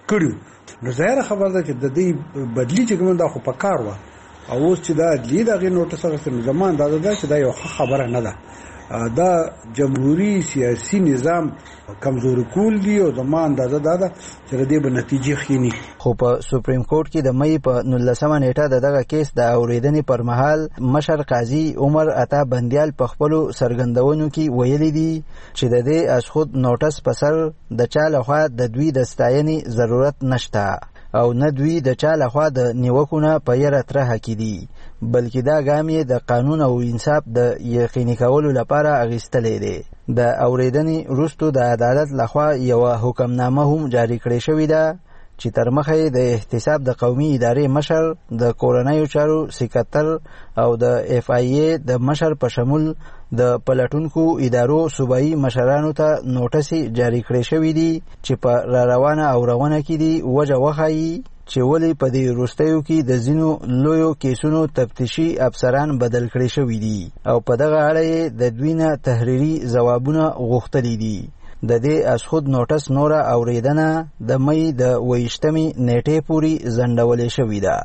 کړیو نو ظاهر خبر ده چې د دې بدلی چې کوم دا خو په کار و او اوس چې دا دلی دغه نوټس هغه زمان دا چې دا یو خبره نه ده. دا جمهوریت سیاسي نظام کمزوري کول دي او زمان دا چې د دې به نتیجې خینی. خو په سپریم کورټ کې د مې په 19 نیټه دغه کیس د اوریدنې پر مهال مشر قاضي عمر عطا بندیال په خپل سرګندونو کې ویلي دي چې د دې از خود نوټس په سر د چا لخوا د دوی د ستاینې ضرورت نشته او نه دوی د چا لخوا د نیوکونه په یره ترهه کې دي بلکې دا ګام یې د قانون او انصاف د یقیني کولو لپاره اخیستلی دی. د اوریدنې وروسته د عدالت لخوا یوه حکمنامه هم جاري کړې شوې ده چې تر مخه د احتساب د قومي ادارې مشر د کورنیو چارو سکرټر او د اف آی ای د مشر په شمول د پلټونکو ادارو صوبایي مشرانو ته نوټسې جاري کړې شوې دي چې په را روانه او روانه کې دي وجه وښایي چې ولې په دې وروستیو کې د ځینو لویو کیسونو تفتیشي افسران بدل کړي شوي دي او په دغه اړه یې د دوی نه تحریري ځوابونه غوښتلي دي. د دې از خود نوټس نوره اوریدنه د مې د 28 نیټې پورې ځنډولې شوې ده.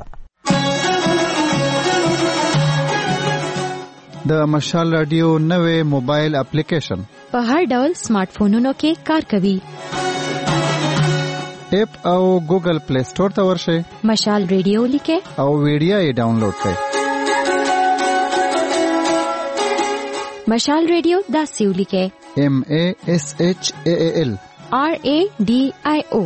د مشال رادیو نوې موبایل اپلیکیشن په هر ډول سمارټ فونونو کې کار کوي. اپ او ګوګل پلی سٹور ته ورشئ، مشال ریډیو لیکه او ویډیو یې ډاونلوډ کړئ. مشال ریډیو داسې ولیکئ MASHAAL RADIO.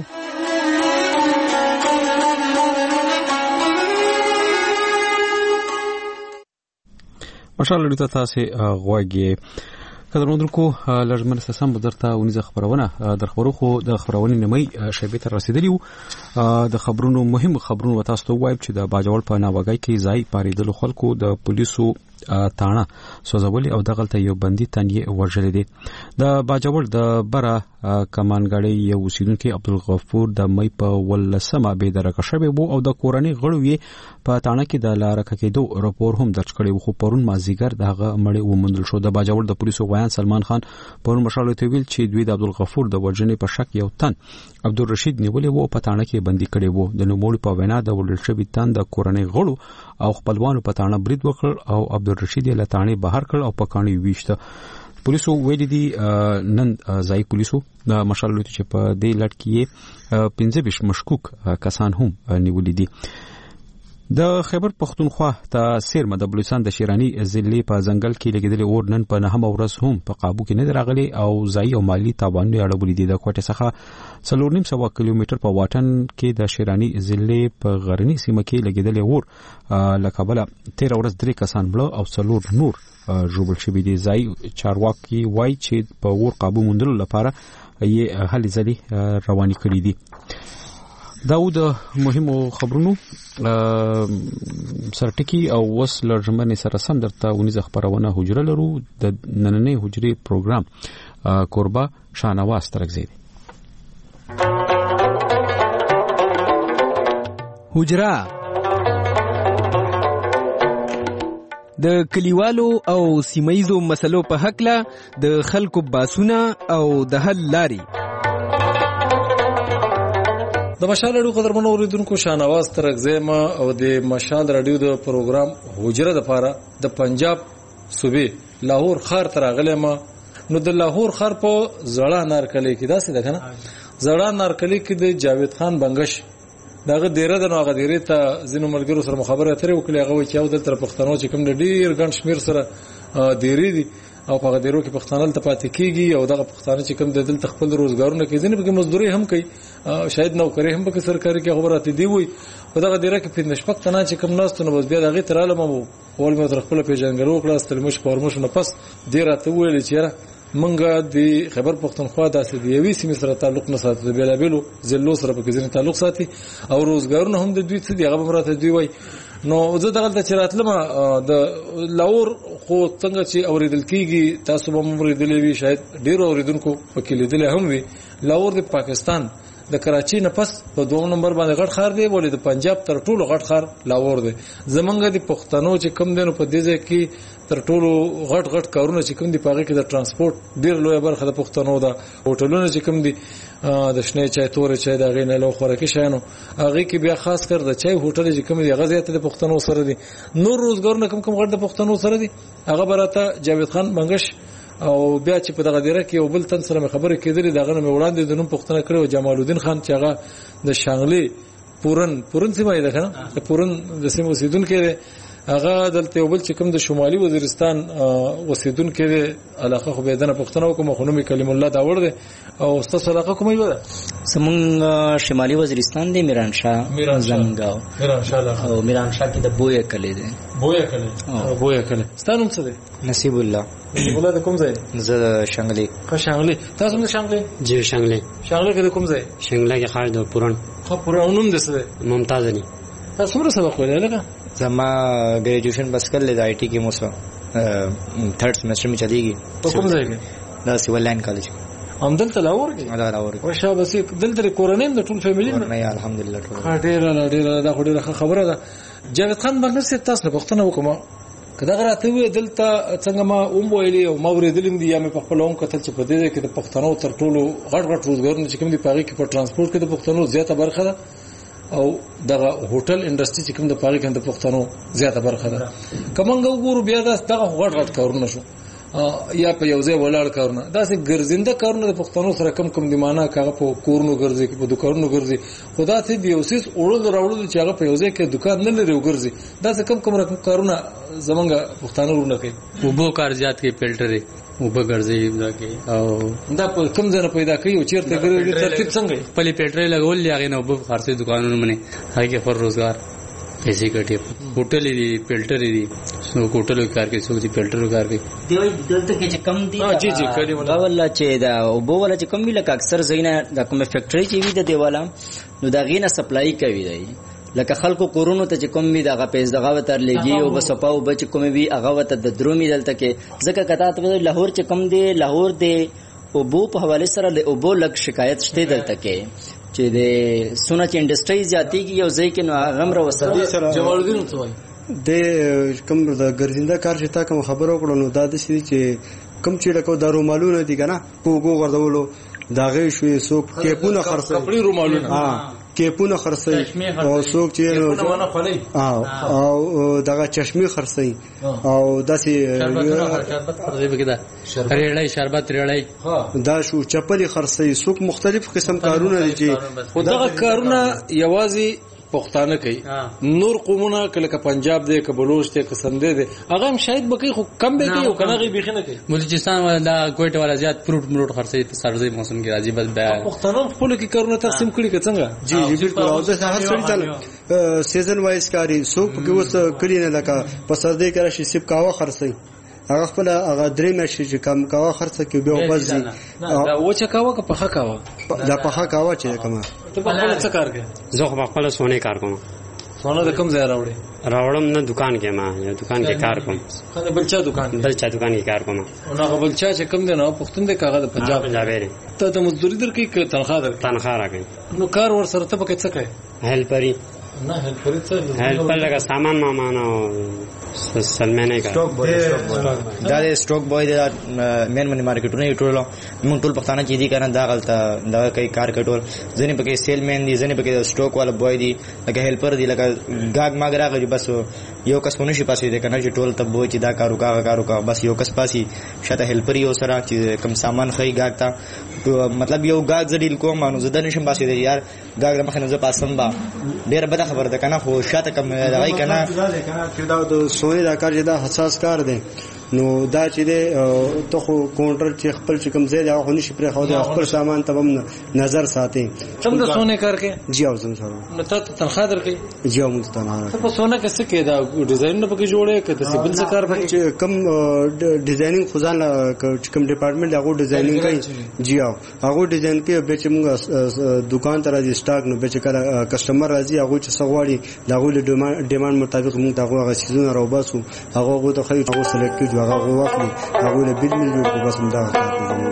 مشال ریډیو ته تاسو غواړئ کډرونکو لړمن سم بدرته ونیزه خبرونه در خبرو خو د خبرونې نمای شبي تر رسیدلی د خبرونو مهم خبرونه وتاستو وایي چې د باجوړ په ناوګۍ کې ځای پاریدل خلکو د پولیسو تاڼه سوزولي او دغلته یو بندي تنې ورجلې دي د باجوړ د بره کمانګړی یو اوسیدونکو عبدالغفور د مې په ولسمه به درکه شوی وو او د کورنۍ غړو یې په تاڼه کې د لارکه کېدو راپور هم درج کړی وو خو پرون مازیګر دغه مړی ومندل شو د باجوړ د پولیسو ویان سلمان خان پرون مشال ته ویل چې دوی د عبدالغفور د وژنې په شک یو تن عبدالرشید نیولې وو په تاڼه کې بندي کړی وو د نوموړي په وینا د ولشبي تن د کورنۍ غړو او خپلوانو په تاڼه برید وکړ او عبدالرشید یې له تاڼې بهر کړ او په کاڼي ویشته پولیسو ویلي دي نن ځای پولیسو د مشال لوت چې په دې لړ کې 15 مشکوک کسان هم نیولې دي د خیبر پختونخوا ته سیرمه د بلوچستان د شیرانی ضلع په ځنګل کې لګیدل اور نن په نهم ورځ هم په قابو کې نه راغلي او ځای او مالی تاوان اړولې دي د کوټه څخه 3.5 کیلومتر په واټن کې د شیرانی ضلع په غرنی سیمه کې لګیدل اور لکبله 13 ورځ 3 کسان بل او 4 نور جوړ شوی دي ځای چارواکي وای چې په اور قابو موندلو لپاره یې هلې ځلې رواني کړې دي داود مهمو خبرونو سرټکی او وس لړمنې سره سم درته ونیزه خبرونه حجره لرو د نننې حجري پروګرام کوربه شانواز ترګزید حجره د کلیوالو او سیمایزو مسلو په حق له د خلکو باسونه او د حل لاري د مشال رادیو قدرمنو اوریدونکو شانواز ترګزیما او د مشال رادیو د پروګرام حجره د پاره د پنجاب صوبې لاهور خار ترغلم نو د لاهور خار په زړه نارکلي کې داسې ده کنه زړه نارکلي کې د جاوید خان بنگش دغه ډیره د نوغه ډیره ته زینو ملګرو سره مخابره اترې وکړي هغه چې یو د تر پښتنو چې کوم ډیر ګڼ شمیر سره ډیری دي او په غدیرو کې پښتانل ته پاتې کیږي او دغه پښتانه چې کوم د دل تخپل روزګارونه کوي ځنه به مزدوري هم کوي شاید نوکری هم به سرکاري کې خبرات دی وي او دغه ډیره کې په نشپختانه چې کوم ناس ته بس بیا دغه تر علم او ول مې تر خپل پیژنګلو کړه استلمش فارموش نه پس ډیره ته ویل چې منګه د خیبر پختونخوا داسې دی یوې سیمې سره تعلق نه ساتي د بیلابلو زلو سره په کې ځینې تعلق ساتي او روزګارونه هم د دوی څه دی هغه براته دی وای نو زه دغه چې راتلم د لاور خو څنګه چې اوریدل کیږي تاسو به اوریدلې وي شاید ډیر اوریدونکو پکې لیدل هم وي لاور د پاکستان د کراچي نه پس په 2 نمبر باندې غټ خار دی ولې د پنجاب تر ټولو غټ خار لاور دی زمونږ د پښتنو چې کم دینو په دې ځای کې تر ټولو غټ کارونه چې کم دی پاګه کې د ترانسپورت ډیر لوی برخه د پښتنو د هوټلونو چې کم دی د شنه چای تور چای د غینې له خوراکي شانو هغه کې بیا خاص کر د چای هوټل چې کم دی غزيات د پښتنو سره دی نور روزګارونه کم غټ د پښتنو سره دی هغه براته جاوید خان بنگش او بیا چې په دغه دیره کې یو بل تن سره خبرې کېدلې دغه نه وړاندې د نوم پښتنه کړو جمال الدین خان چې هغه د شانګلي پورن سیمه ده کنه پورن د سیمه اوسیدونکو هغه دلته یو بل چې کوم د شمالي وزیرستان اوسیدونکو علاقه خو به دنه پښتنه کوم خنومي کلیم الله دا ور دي او استاد علاقه کومه یو ده سمون شمالي وزیرستان دی میران شاه زنګاو میران شاه او میران شاه کې د بویا کلی دی بویا کلی ستانو څه دی نصیب الله ولادت کوم ځای زه شانګلي شانګلي تاسو د شانګلي جی شانګلي کې کوم ځای شانګلي کې خارج د پورن پورن د څه ممتاز دي تاسو څومره سبق ویل لګا زما ګریجویشن بس کړل د آی ټی کې مو 3rd سیمستر می چلیږي کوم ځای کې دا سیول لاین کالج هم دلته لاور کې دا لاور کې وشه بس دلته کورنیم د ټول فیملی نه الحمدلله ټول ډیر دا خبره ده جاوید خان بنگش تاسو نه پښتنه وکما کدا غراته وی دلته څنګه ما ویلې او ما ورېدلم دي یا مې په خپل هم کتل چې په دې کې د پښتنو تر ټولو غټ روزګارونه چې کوم دي پاږي کې په ترانسپورت کې د پښتنو زیاته برخه ده او دغه هوټل انډستری چې کوم د پاږي کې د پښتنو زیاته برخه ده کومنګ وګورو بیا دغه غټ کارونه شو یا په یو ځای ولاړ کارونه داسې ګرځنده کارونه د پښتنو سره کم دی معنا کاغه په کورونو ګرځي په دکانونو ګرځي خدا ته دی اوسې وړل راوړل چې هغه په یو ځای کې دکان نه لري وګرځي داسې کم رقم کارونه زمونږ پښتنو ورونه کوي وبو کار زیات کې فلټرې وبو ګرځي ځکه او دا په کم ځای پیدا کوي او چیرته ګرځي ترتیب څنګه پلي فلټرې لګول هغه نه وبو خرڅې دکانونو باندې هغه کې پر روزګار پیسې کټي هوټل دي فلټر دي سو هوټل کار کوي سو دي فلټر کار کوي دی دلته کې کم دي جی کړي ولا چې دا وبو ولا چې کم ویل اکثر زینا د کوم فیکټری چې وی د دیواله نو دا غینه سپلای کوي دی لکه خلکو کورونو ته چې کوم وی دغه پیسې دغه وتر لګي او بس پاو بچ کوم وی هغه وت د درومي دلته کې ځکه کته ته لاهور چې کم دی لاهور دی او بو په حواله سره له او بو لک شکایت شته دلته کې چې د سونه چې انډستری زیاتی کې یو ځای کې نو غمر وسدي سره جوړ دي نو د کوم د ګرځنده کار چې تا کوم خبرو کړو نو دا د سې چې کم چې لکه دارو مالونه دي کنه پوګو غردولو داغه شوې سو کېپونه خرڅه کپړې رومالونه کېپونه خرڅي او څوک چې او دغه چشمه خرڅي او داسې ریړای شربت ریړای دا شو چپلي خرڅي څوک مختلف قسم کارونه دي چې خدغه کارونه یوازې پښتانه کوي نور قومونه کله پنجاب دی که بلوچ دی که سندې دی هغه هم شاید بکی خو کم به کوي او کنه غي بيخ نه کوي بلوچستان ولا دا کوټه والا زیات فروټ مروټ خرڅي په سردي موسم کې راځي بس بیا پښتنو خپل کې کارونه تقسیم کړي که څنګه جی بالکل او زه هر څه چل سیزن وایز کاری څوک کې وس کړي نه لکه په سردي کې راشي سیب کاوه خرڅي هغه خپل هغه درې مېشي چې کم کاوه خرڅه کې به وبس دي دا وچه کاوه که پخه کاوه دا پخه کاوه چې کومه ته په خپل څه کار کوي زه خو خپل سونه کار کوم سونه د کوم ځای راوړم نه دکان کې ما یا دکان کې کار کوم خنه بلچا دکان کې کار کوم او هغه بلچا چې کوم دی نو پښتون د کاغذ پنجاب لري ته د مزدوري درکې ک تنخواه راکړي نو کار ور سره ته پکې څه کوي هلپري نه هلپري څه هلپر لگا سامان مامانو سلمانه کا دا سټاک بوای د مین منی مارکیټونه ټولو موږ ټول پښتانه چې دي کنه دا غلطه دا کوي کار کټول ځنه پکې سیل مین دي ځنه پکې سټاک والا بوای دي لکه هلپر دي لکه گاګ ماګرا غي بس یو کس کو نشي پاسې ده کنه چې ټول ته بوای چې دا کارو کا بس یو کس پاسي شاته هلپر یو سره چې کم سامان خي گاګ تا مطلب یو گاګ زډیل کوم مانو زده نشم پاسې ده یار گاګ د مخنه ز پاسم با ډیر بده خبر ده کنه خو شاته کم راي کنه چې دا د سوی دا کار چې دا حساس کار دی نو دا چې ته خو کاونټر چې خپل چې کوم ځای دا خو نشي پرې خو د خپل سامان ته هم نظر ساتي تم د سونه کار کې جی او زم سره نو ته تنخواه درکې جی او مت تنخواه ته په سونه کې څه کې دا ډیزاین نه پکې جوړه کې د سیبل څه کار پکې کم ډیزاینینګ خدان کوم ډپارټمنټ هغه ډیزاینینګ کوي جی او هغه ډیزاین کې به چې موږ دکان ته راځي سٹاک نو به چې کسٹمر راځي هغه چې سغواړي دا غو ډیماند مطابق موږ هغه سيزونه راوباسو هغه ته خو هغه سلیکټ هغه واخلي هغه له بیل مل جوړ بس مدا په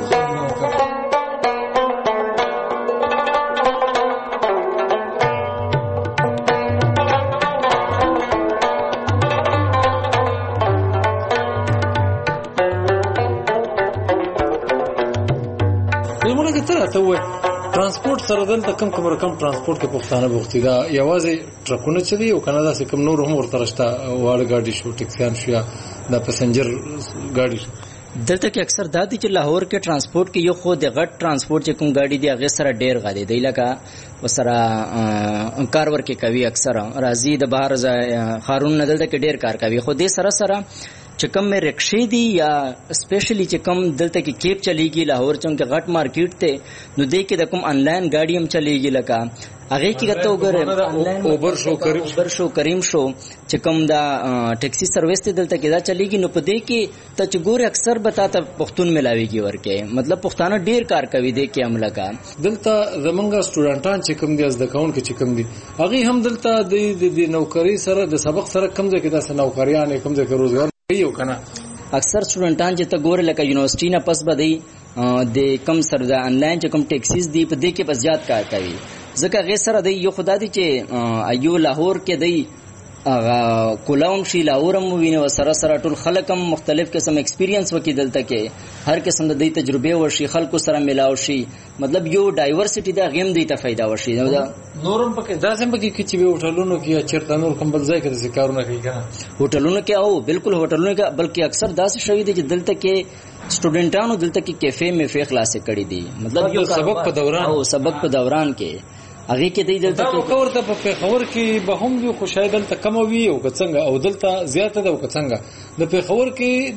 موږ کې ته وې ترانسپورت سره دلته کم رقم ترانسپورت کې پښتانه بوختي دا یوازې ټرکونه چې دی او کنه دا کم نور هم ورته راشته واړه ګاډي شو ټیکسیان شو یا دا پسنجر ګاډي دلته کې اکثر دا دي چې لاهور کې ترانسپورت کې یو خو د غټ ترانسپورت چې کوم ګاډي دی هغه سره ډیر غالي دی لکه وسره کار ورکې کوي اکثر راځي د بهر خارون دلته کې ډیر کار کوي خو دې سره سره چې کوم مې رکشې دي یا سپیشلی چې کوم دلته کې کیب چلیږي لاهور چونکه غټ مارکیټ ته نو دې کې د کوم انلاین ګاډي هم چلیږي لکه هغه کې کته وګوره اوبر شو کریم شو چې کوم دا ټیکسي سرویس ته دلته کې دا چلیږي نو په دې کې ته چې ګوره اکثر بتاته پښتون ملاويږي ورکه مطلب پښتانه ډیر کار کوي دې کې عمله کا دلته زمونږه سټوډنټان چې کوم دي از د کاون کې چې کوم دي هغه هم دلته د نوکری سره د سبق سره کوم ځای کې د نوکریان کوم ځای کې روزګار یو کنه اکثر سټوډنټان چې ته ګوره لکه یونیورسيټي نه پس بدی د کم سره د انلاین چې کوم ټیکسیز دی په دې کې بس زیات کار کوي ځکه غیر سره دی یو خدای دی چې ایو لاهور کې دی هغه کولاوم شي لاورم ویني وسره سره ټول خلک هم مختلف قسم ایکسپیرینس وکي دلته کې هر قسم د دې تجربه ورشي خلکو سره ملاو شي مطلب یو ډایورسټي دا غیم دی ته फायदा ورشي نورم پکې دا سم پکې چې به هوټلونو کې چیرته نور کوم بل ځای کې کارونه کوي کنه هوټلونو کې او بالکل هوټلونو کې بلکې اکثر داسې شوی دي چې دلته کې سټوډنټانو دلته کې کیفے میفے خلاصې کړي دي مطلب یو سبق په دوران او سبق په دوران کې هغه کې دی دلته کې خبر ته په خبر کې به هم یو خوشاله دلته کم وي او څنګه او دلته زیاته ده او څنګه د په خبر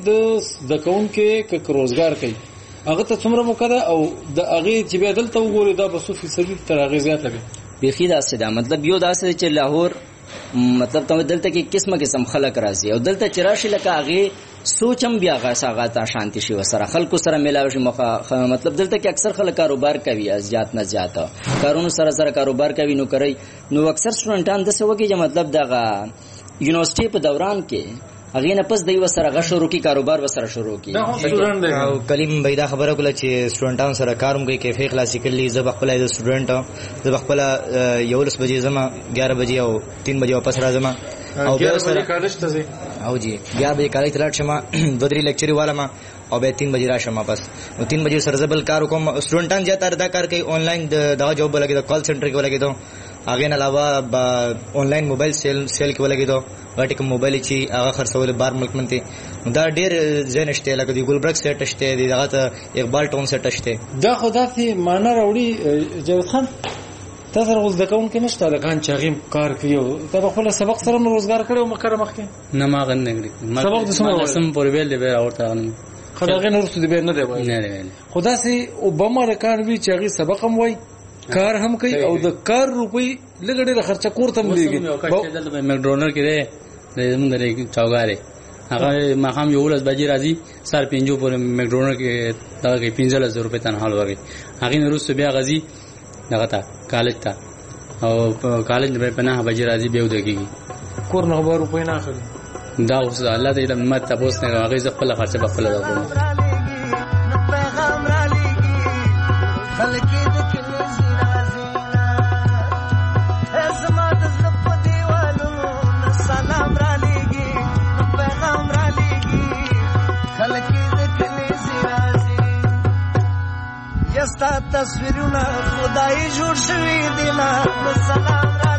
کې د کون کې روزګار کوي هغه ته څومره موقع او د هغه چې به دلته وګوري دا به 100% تر هغه زیاته وي بيخي دا څه ده مطلب یو دا څه چې لاهور مطلب ته دلته کې قسمه قسم خلک راځي او دلته چراشي لکه هغه سوچم بیا غا تا شانتی شي وسره خلکو سره ملاوي شي مطلب دلته کې اکثر خلک کاروبار کوي زیات نه زیات کارونو سره کاروبار کوي نو کوي نو اکثر سټوډنټان د څه وږي چې مطلب دغه یونیورسيټي په دوران کې هغه نه پس دوی وسره غشرو کی کاروبار وسره شروع کی او کلیم بيدا خبره کوله چې سټوډنټان سره کاروم کوي کیفے کلاسیکلی زب خپل د سټوډنټ زب خپل یولس بجې زما 11 بجې او 3 بجې واپس راځم او بیا سره کالج ته ځي او جی 11 بجې کالج ته لاړ شم دوه درې لیکچر والا ما او به 3 بجې راشم واپس نو 3 بجې سره زبل کار کوم سټوډنټان زیات اردا کار کوي آنلاین دا جوب لګي دا کال سنټر کې لګي دو هغه نه علاوه آنلاین موبایل سیل کې لګي دو غټ کوم موبایل چې هغه خرڅول بار ملک منته دا ډېر ځنشته لکه دی ګلبرګ سیټ شته دی دغه اقبال ټون سیټ شته دا خدای ته معنا راوړي جاوید خان تاسو روز د کوم کې نشته د کان چاغیم کار کیو ته خپل سبق سره روزګار کړو مکر مخکې نه ما غن نه سبق د سم پر ویل دی اورته خدای نور څه دی نه دی وای خدا سي اوباما رکان وی چاغي سبق هم وای کار هم کوي او د کار روپی لګړې خرچه کوړتم دیږي د مکډونر کې دی زمونږ د چاوګاره هغه ما هم یو ولس بجې راځي سر پنځو پر مکډونر کې دا کې 15000 روپے تنها لوري هغه نورسته بیا غزي دغه تا کالج تا او کالج به پناه بجې راځي به ودګي کور نه خبر روپے نه اخلي دا اوس الله دې مت تاسو نه هغه خپل خرچه خپل دا یستا تصویرونه خدای جوړ شوی دی نه سلام را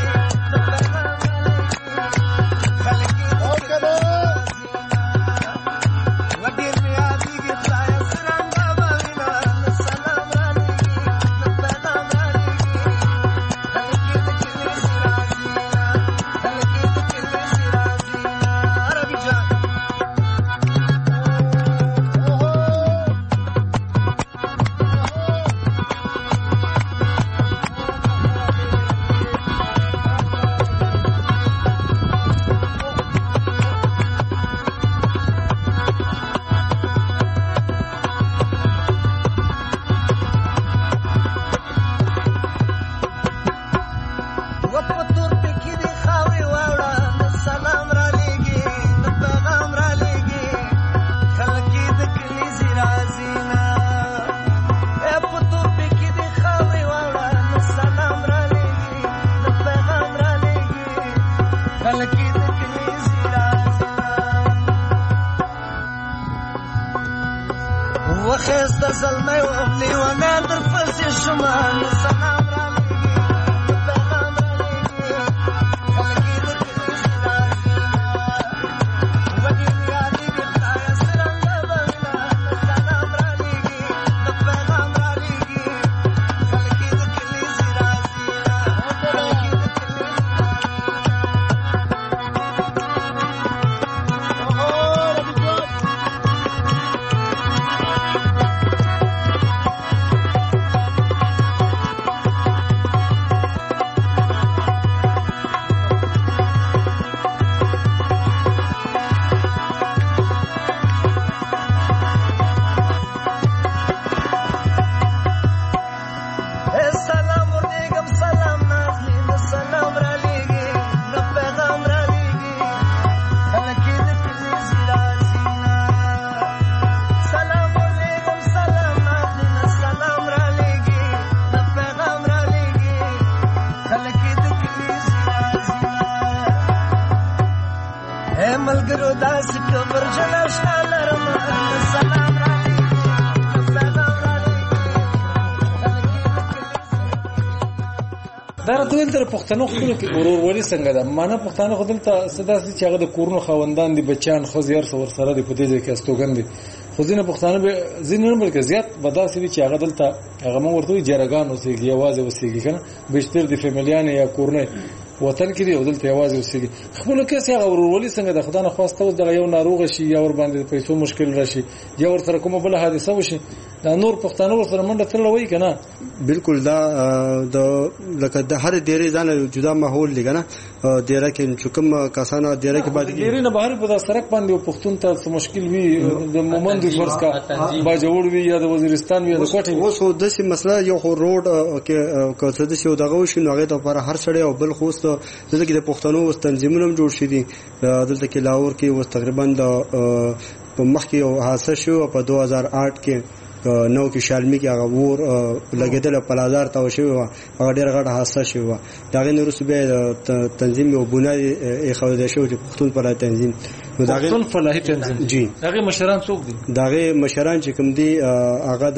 وخست زلمي وابني وانا درفس الشمال سلام دا راته تر پښتنو خپل کې ورورولي څنګه ده معنا پښتنو خپل ته صداسي چې هغه د کورونو خاوندان دي بچان خو زیار سور سره د پدې کې استوګن دي خو ځینې پښتانه به ځینې نه بلکې زیات بداسي چې هغه دلته هغه مو ورته جرګان اوسېږي یوازې اوسېږي کنه بهشتر د فیملیان یا کورنۍ وطن کې دی او دلته یوازې اوسېږي خپل کې هغه ورورولي څنګه د خدای نه خواسته اوس د یو ناروغ شي یا ور باندې پیسو مشکل راشي یا ور سره کومه بل حادثه وشي دا نور پښتانه ور سره منډه تل وای کنه بالکل دا د لکه د هر ډیرې ځان جدا ماحول دی کنه ډیره کې کوم کسانه ډیره کې باندې ډیرې نه بهر په سرک باندې پښتون ته مشکل وي د مومند فرض کا با جوړ وي یا د وزیرستان وي د کوټه اوس د سي مسله یو روډ کې کوڅه د سیو دغه وشي نو هغه ته پر هر سړی او بل خوست دلته کې د پښتنو وس تنظیمونه جوړ شي دي دلته کې لاهور کې وس تقریبا د مخکې او حادثه شو په 2008 کې نو کې شالمي کې هغه ور لګیدل په لازار تا شو هغه ډېر غټ حادثه شو دا غي نور صوبې تنظیم او بنیادی اخواد شو چې پښتون پر تنظیم نو دا غي فلاحي تنظیم جی هغه مشران څوک دي دا غي مشران چې کوم دي هغه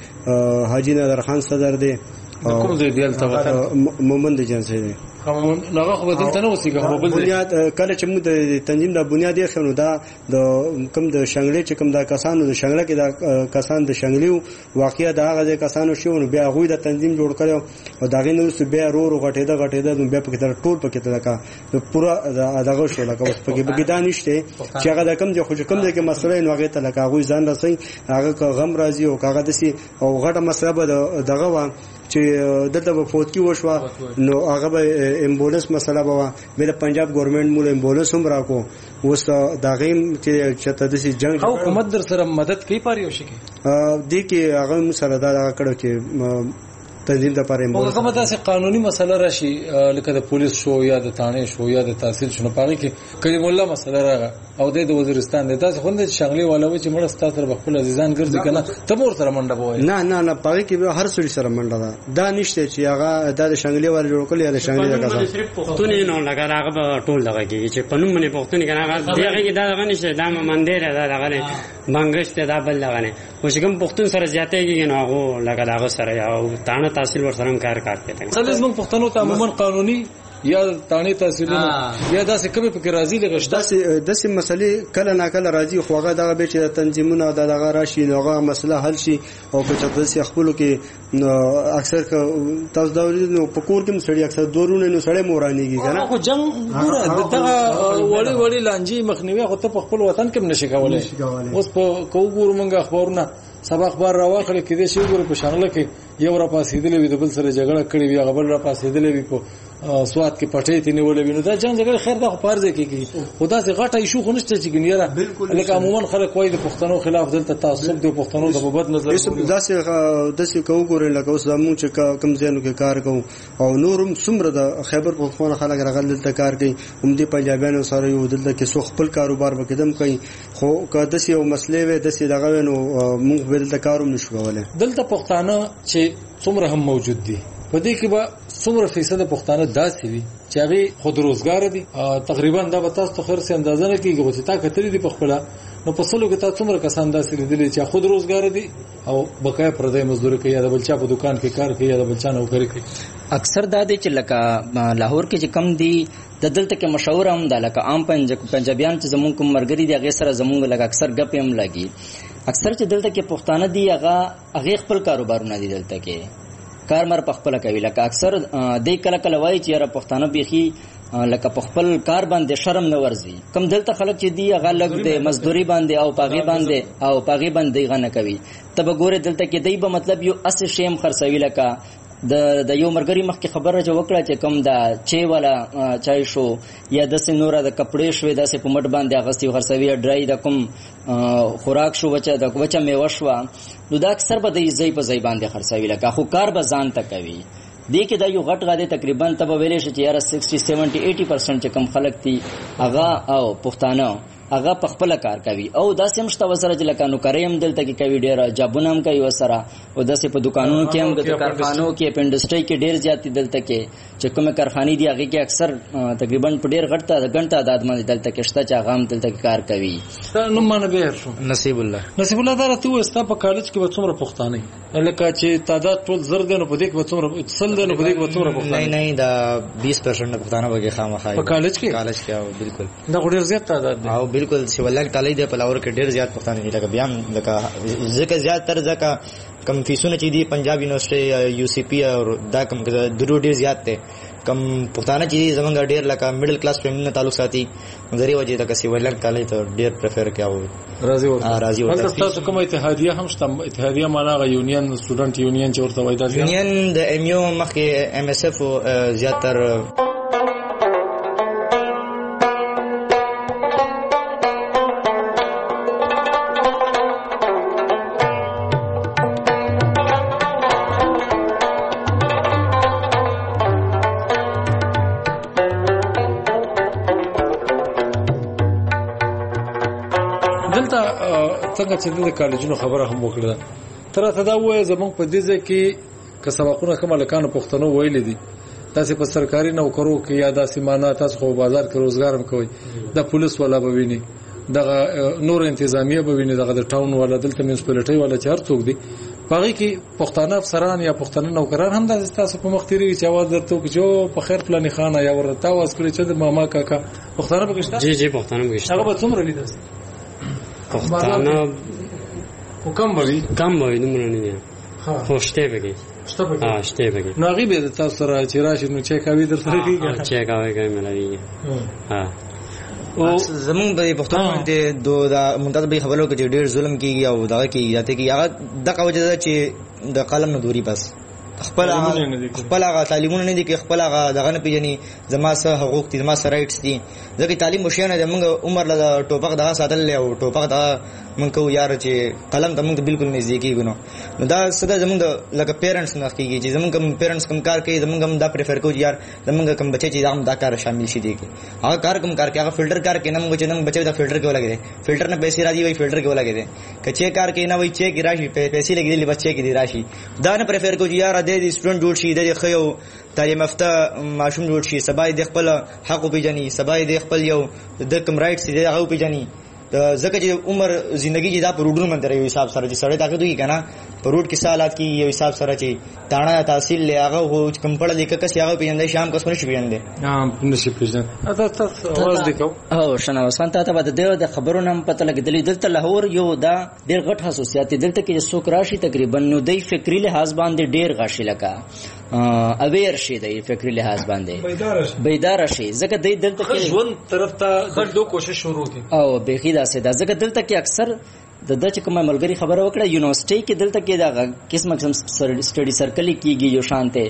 د حاجی نادر خان صدر دي کوم ځای دی البته مومند جنسي دي هغه خو بدلته نه اوسېږي خو بل بنیاد کله چې موږ د تنظیم د بنیاد یې خنو دا د کم د شنګلې چې کم دا کسانو د شنګلې کې دا کسان د شنګلیو واقعیا دا غږی کسانو شو نو بیا غوی د تنظیم جوړ کړو او دا غي نو بیا رو غټېده نو بیا پکې تر ټول پکې تلکا د پورا دغه شو لکه اوس پکې دا نشته چې هغه د کم خو کم د کې مسله نو هغه تلکا غوی ځان راسي هغه غم راځي او هغه دسي او غټه مسله به دغه و چې دلته په فوت کې وشو نو هغه به امبولانس مسله بوا د پنجاب ګورنمنت موږ امبولانس هم راکو اوس دا غیم چې چته د جنگ حکومت در سره مدد کوي پاره یو شي کې دي کې هغه سره دا کړو چې تنظیم د پاره امبولانس هغه مته قانوني مسله راشي لکه د پولیس شو یا د تانه شو یا د تحصیل شنو پاره کې کریم الله مسله راغله او د وزیرستان د تاسو خوند شغلي والا و چې مړ ستاسو سره خپل عزیزان ګرځي کنه ته مور سره منډه بوي نه پاره کې هر څوړي سره منډه دا نشته چې هغه د شغلي والا جوړ کړی یا د شغلي کسان پښتون نه لګا هغه ټول دغه کې چې پنوم باندې پښتون کنه هغه دغه کې دا نشته دا مندر دا دغه بنگشت دا بل دغه نه خو چې کوم پښتون سره زیاتېږي نو هغه لګا دغه سره او تانه تحصیل ور سره کار کوي سلام زموږ پښتنو ته عموما قانوني یا تانی تحصیلونه یا داسې کمی پکې راځي لګشت داسې مسلې کله نه کله راځي خو هغه دغه به چې تنظیمونه دغه راشي نو هغه مسله حل شي او په چترسي خپل کې اکثر تاسو دا نو په کور کې سړی اکثر دورونه نو سړی مورانيږي کنه خو جنگ ګوره دغه وړي لانجی مخنیوي خو ته په خپل وطن کې نشي کولای اوس په کوګور مونږ اخبارونه سبا اخبار راوخل کې دې شی ګوره په شانله کې یو را پاسېدلې وي د بل سره جګړه کړې وي هغه بل را پاسېدلې وي په سواد کې پټې تی نیولې وي نو دا جنگ جګړه خیر دا فرض کېږي خدا سي غټه ایشو خو نشته چې ګنیره لکه عموما خلک وایي د پښتنو خلاف دلته تعصب دی پښتنو د بد نظر داسې کوګور لکه اوس زموږ چې کم ځینو کې کار کوو او نورم څومره د خیبر پښتون خلک راغلي دلته کار کوي هم دي پنجابیانو سره یو دلته کې سو خپل کاروبار وکړم کوي خو که داسې یو مسلې وي داسې دغه نو موږ دلته کاروم نشو کولای دلته پښتانه چې څومره هم موجود دي په دې کې به څومره فیصد پښتانه داسې وي چې هغه خود روزګار دي تقریبا دا به تاسو ته خرڅ اندازه نه کیږي چې تا کتري دي په خپل نو په سلو کې تاسو څومره کسان داسې دي چې خود روزګار دي او بقای پردې مزدوري کوي یا د بلچا په دکان کې کار کوي یا د بلچا نوکری کوي اکثر دا دي چې لکه لاهور کې چې کم دي د دلته کې مشهور هم ده لکه عام پنجابیان چې زمونږ کوم مرګري دي هغه سره زمونږ لکه اکثر غپ هم لګي اکثر چې دلته کې پښتانه دي هغه خپل کاروبارونه دي دلته کې کارمر په خپل کوي لکه اکثر د کله کله وایي چې را پښتانه بيخي لکه په خپل کار باندې شرم نه ورزي کم دلته خلک چې دی هغه لګ د مزدوري باندې او پاغي باندې غنه کوي تب ګوره دلته کې دی به مطلب یو اس شیم خرڅوي لکه د یو مرګري مخکې خبره جو وکړه چې کم دا چي والا چای شو یا د سنوره د کپڑے شوې د سه په مټ باندې اغستې خرڅوي ډرای د کوم خوراک شو وچا میوه شو نو دا اکثر به د ځای په ځای باندې خرڅوي لکه خو کار به ځان ته کوي دې کې دا یو غټ غاده تقریبا تب ویلې شي چې یاره 60 70 80% چې کم خلک دي هغه او پښتانه هغه په خپل کار کوي او داسې هم شته وسره چې لکه نوکري هم دلته کې کوي ډیر جابونه هم کوي وسره او داسې په دکانونو کې هم د کارخانو کې په انډستری کې ډیر زیات دلته کې چې کومه کارخانې دي هغه کې اکثر تقریبا په ډیر غټه تعداد باندې دلته کې شته چې هغه هم دلته کار کوي. نو مانه به شو نصیب الله دا ته وستا په کالج کې به څومره پښتانه لکه چې تعداد ټول زر دنه په دې کې به څومره اتصال دنه په دې کې به څومره پښتانه نه دا 20% پښتانه به خامخا په کالج کې او بالکل دا ډیر زیات تعداد دی او بالکل چې ولګ تعالی دې په لاور کې ډیر زیات پښتانه دي لکه بیا لکه ځکه زیات تر ځکه کم فیسونه چې دي پنجاب یونیورسيټي یو سی پی او دا کم درو ډیر زیات دي کم پښتانه چې زمونږ ډیر لکه میډل کلاس فیملی تعلق ساتي درې وجه لکه سی ولګ تعالی ته ډیر پریفر کوي راضي ورته تاسو کوم اتحادیه هم شته اتحادیه معنا غو یونین سټوډنټ یونین چې ورته وایي دا یونین د ام یو مخکې ام اس اف زیاتر څنګه چې د کالجونو خبره هم وکړه تر ته دا وایي زمونږ په دې ځای کې که سبقونه کوم لکانو پښتنو ویل دي تاسو په سرکاري نوکرو کې یا داسې معنا تاسو خو بازار کې روزګار هم کوي د پولیس ولا به ویني دغه نور انتظامیه به ویني دغه د ټاون ولا دلته میونسپالټي ولا چار څوک دي باقي کې پښتانه افسران یا پښتنه نوکران هم د تاسو په مختيري چې आवाज درته چې په خیر فلاني خان یا ورته आवाज کړی چې د ماما کاکا پښتانه بګشته جی پښتانه بګشته هغه به څومره لیدل پښتانه کم وي نمونه نه دي خو شته بګي شته بګي نو هغه به تاسو سره چې راشي نو چیک اوی در سره کیږي چیک اوی کوي ملوي او زمون په پښتون باندې دا مونږ ته خبرو کې ډېر ظلم کیږي او دا کې یاته کې هغه د قوجه چې د قلم نه دوری بس خپل هغه تعلیمونه نه دي کې خپل هغه دغه نه پیژني زما سره حقوق دي زما سره رائټس دي ځکه تعلیم مشینه د موږ عمر له ټوپک دغه ساتل له او ټوپک دا موږ کو یار چې قلم ته موږ بالکل نزدیکی غنو نو دا سده زموږ لکه پیرنټس نه کیږي چې زموږ کوم پیرنټس کوم کار کوي زموږ هم دا پریفر کوي یار زموږ کوم بچي چې دا کار شامل شي دي هغه کار کوم کار کې هغه فلټر کار کې نه موږ چې نن بچي دا فلټر کې ولګي فلټر نه پیسې راځي وای فلټر کې ولګي کچې کار کې نه وای چې کې راشي پیسې لګي بچي کې دی راشي دا نه پریفر کوي یار د دې سټوډنټ جوړ شي د خيو تعلیم یافته ماشوم جوړ شي سبا د خپل حق پیژني سبا د خپل یو د کوم رائټس دي هغه پیژني ځکه چې عمر ژوندۍ دا په روډونو باندې یو حساب سره چې سړی طاقت وي کنه په روډ کې سالات کې یو حساب سره چې تاڼه تحصیل له هغه هو کم پړه لیکه کس هغه پیژندې شام کس نه شي پیژندې نشي پیژندې تاسو आवाज وکاو او شنه وسان ته به د خبرونو هم پته لګیدلې دلته لاهور یو دا ډېر غټ خصوصیت دلته کې څوک راشي تقریبا نو د فکری لحاظ باندې ډېر غاشي لکه اویر شي د فکری لحاظ باندې بیدار شي ځکه د دلته کې ژوند طرف ته غږ کوشش شروع کی او بخي دا سه ځکه دلته کې اکثر د دچ کومه ملګری خبره وکړه یونیورسيټي کې دلته کې دا قسم سټډي سرکل کېږي یو شانته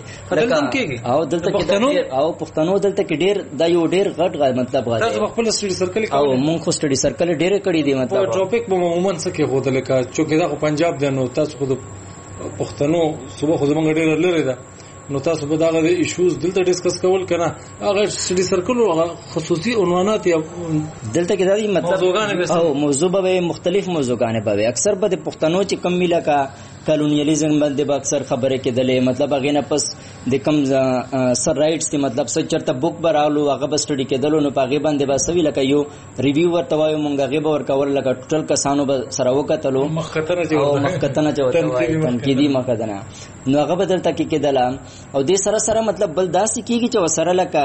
او دلته کې او پښتنو دلته کې ډېر دا یو ډېر غټ مطلب غواړي تاسو خپل سټډي سرکل او مونږ خو سټډي سرکل ډېر کړی دی مطلب ټاپک به عموما څه کې هوته لکه چې دا پنجاب دی نو تاسو خو پښتنو صبح خو زمونږ ډېر لري دا نو تاسو به دا غو ایشوز دلته ډیسکس کول کنه هغه سټډي سرکل او خصوصي عنوانات یا دلته کې دا مطلب او موضوع به مختلف موضوعګانې به اکثر به پښتنو چې کم ملي کا کالونیالیزم باندې به اکثر خبره کېدلې مطلب هغه نه پس د کم سر رائټس دي مطلب څه چرته بوک برالو هغه به سټډي کېدلو نو پاغي باندې به سوي لکه یو ریویو ورته وایو مونږ هغه به ورکول لکه ټوټل کسانو به سره وکټلو مخکتنه چې تنقیدی مخدنه نو هغه بدلته کې کېدله او دې سره سره مطلب بل داسې کیږي چې وسره لکه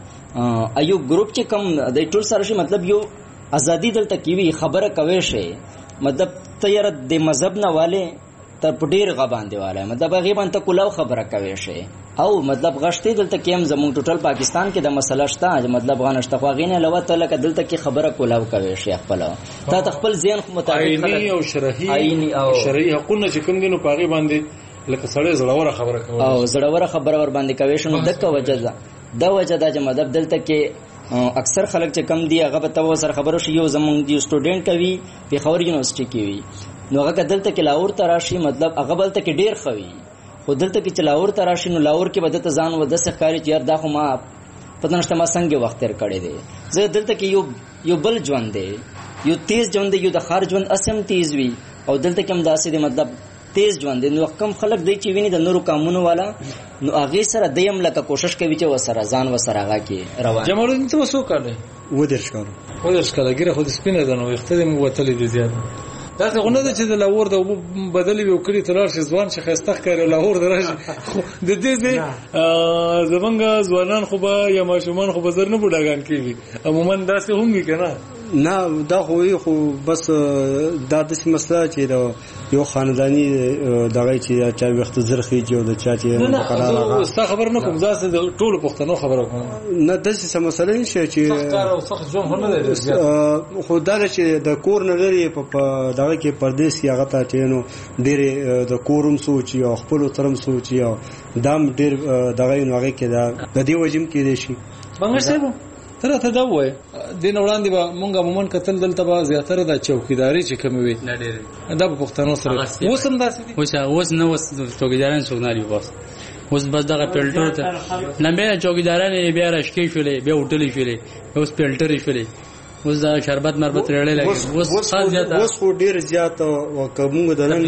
ایو ګروپ چې کم د ټول سره شي مطلب یو ازادي دلته کیوي خبره کوي شي مطلب تیار د مذهب نه والے ته پډیر غبان دیواله مطلب غیبان ته کولاو خبره کوي شي او مطلب غشتي دلته کې هم زموږ ټوټل پاکستان کې د مسله شته مطلب غانشته خواغینه لوه ته لکه دلته کې خبره کولاو کوي شي خپل ته خپل ذهن مطابق عیني او شرعي حقونه چې کوم دینو پاغي باندې لکه سړی زړوره خبره کوي او زړوره خبره ور باندې کوي شنو دغه وجه دا چې مطلب دلته کې اکثر خلک چې کم دي هغه به تاسو سره خبرو شي یو زمونږ دی سټوډنټ کوي په خبر یونیورسيټي کې وي نو هغه دلته کې لاور تراشي مطلب هغه بلته کې ډیر خوي خو دلته کې چلاور تراشي نو لاور کې بدته ځان و د سخاري چې یار دا خو ما پته نشته ما څنګه وخت تر کړی دی زه دلته کې یو بل ژوند دی یو تیز ژوند یو د خار ژوند اسم تیز وي او دلته کوم داسې دی مطلب تیز ژوند نو کم خلک دی چې ویني د نورو کامونو والا نو هغه سره دیم لکه کوشش کوي چې وسره ځان وسره هغه کې روان. جمال الدین ته وسو کړي ودرش کړه ګره خو د سپینه ده نو وختې مو وتلې دي زیات. دا څنګه نه ده چې د لاهور د بدلې یو کلی تلار شي ځوان چې خسته ښکاري لاهور درځي د دې زمونږ ځوانان خو به یا ماشومان خو به زر نه بډاګان کیږي عموما داسې هم وي کنه. نه دا خو بس دا د مسله چې یو خاندانی دغه چې چا وخت زرخي جو د چا چې نه ستا خبر نه کوم ځاسه د ټولو پښتنو خبره کوم نه د څه مسله نشي چې ځوان نه دی خو دا چې د کور نه لري په دغه کې پردیس کې هغه ته چې نو ډېر د کورم سوچ یا خپل ترم سوچ یا دام ډېر دغه نو هغه کې د دې وجم کې دي شي بنګښه تر ته دا وای د نوړاندې به مونږه عموما کتل دلته به زیاتره د چوکیداری چې کوم وي دا په پښتنو سره وسم داسې اوس نه وس چوکیداران څوک نه لري اوس بس دغه فلټر ته نه به چوکیداران بیا راشکې شولې بیا هوټلې شولې اوس فلټر شولې اوس دا شربت مربت رړې لګي اوس خاص زیاته اوس خو ډیر زیات او کومه دنن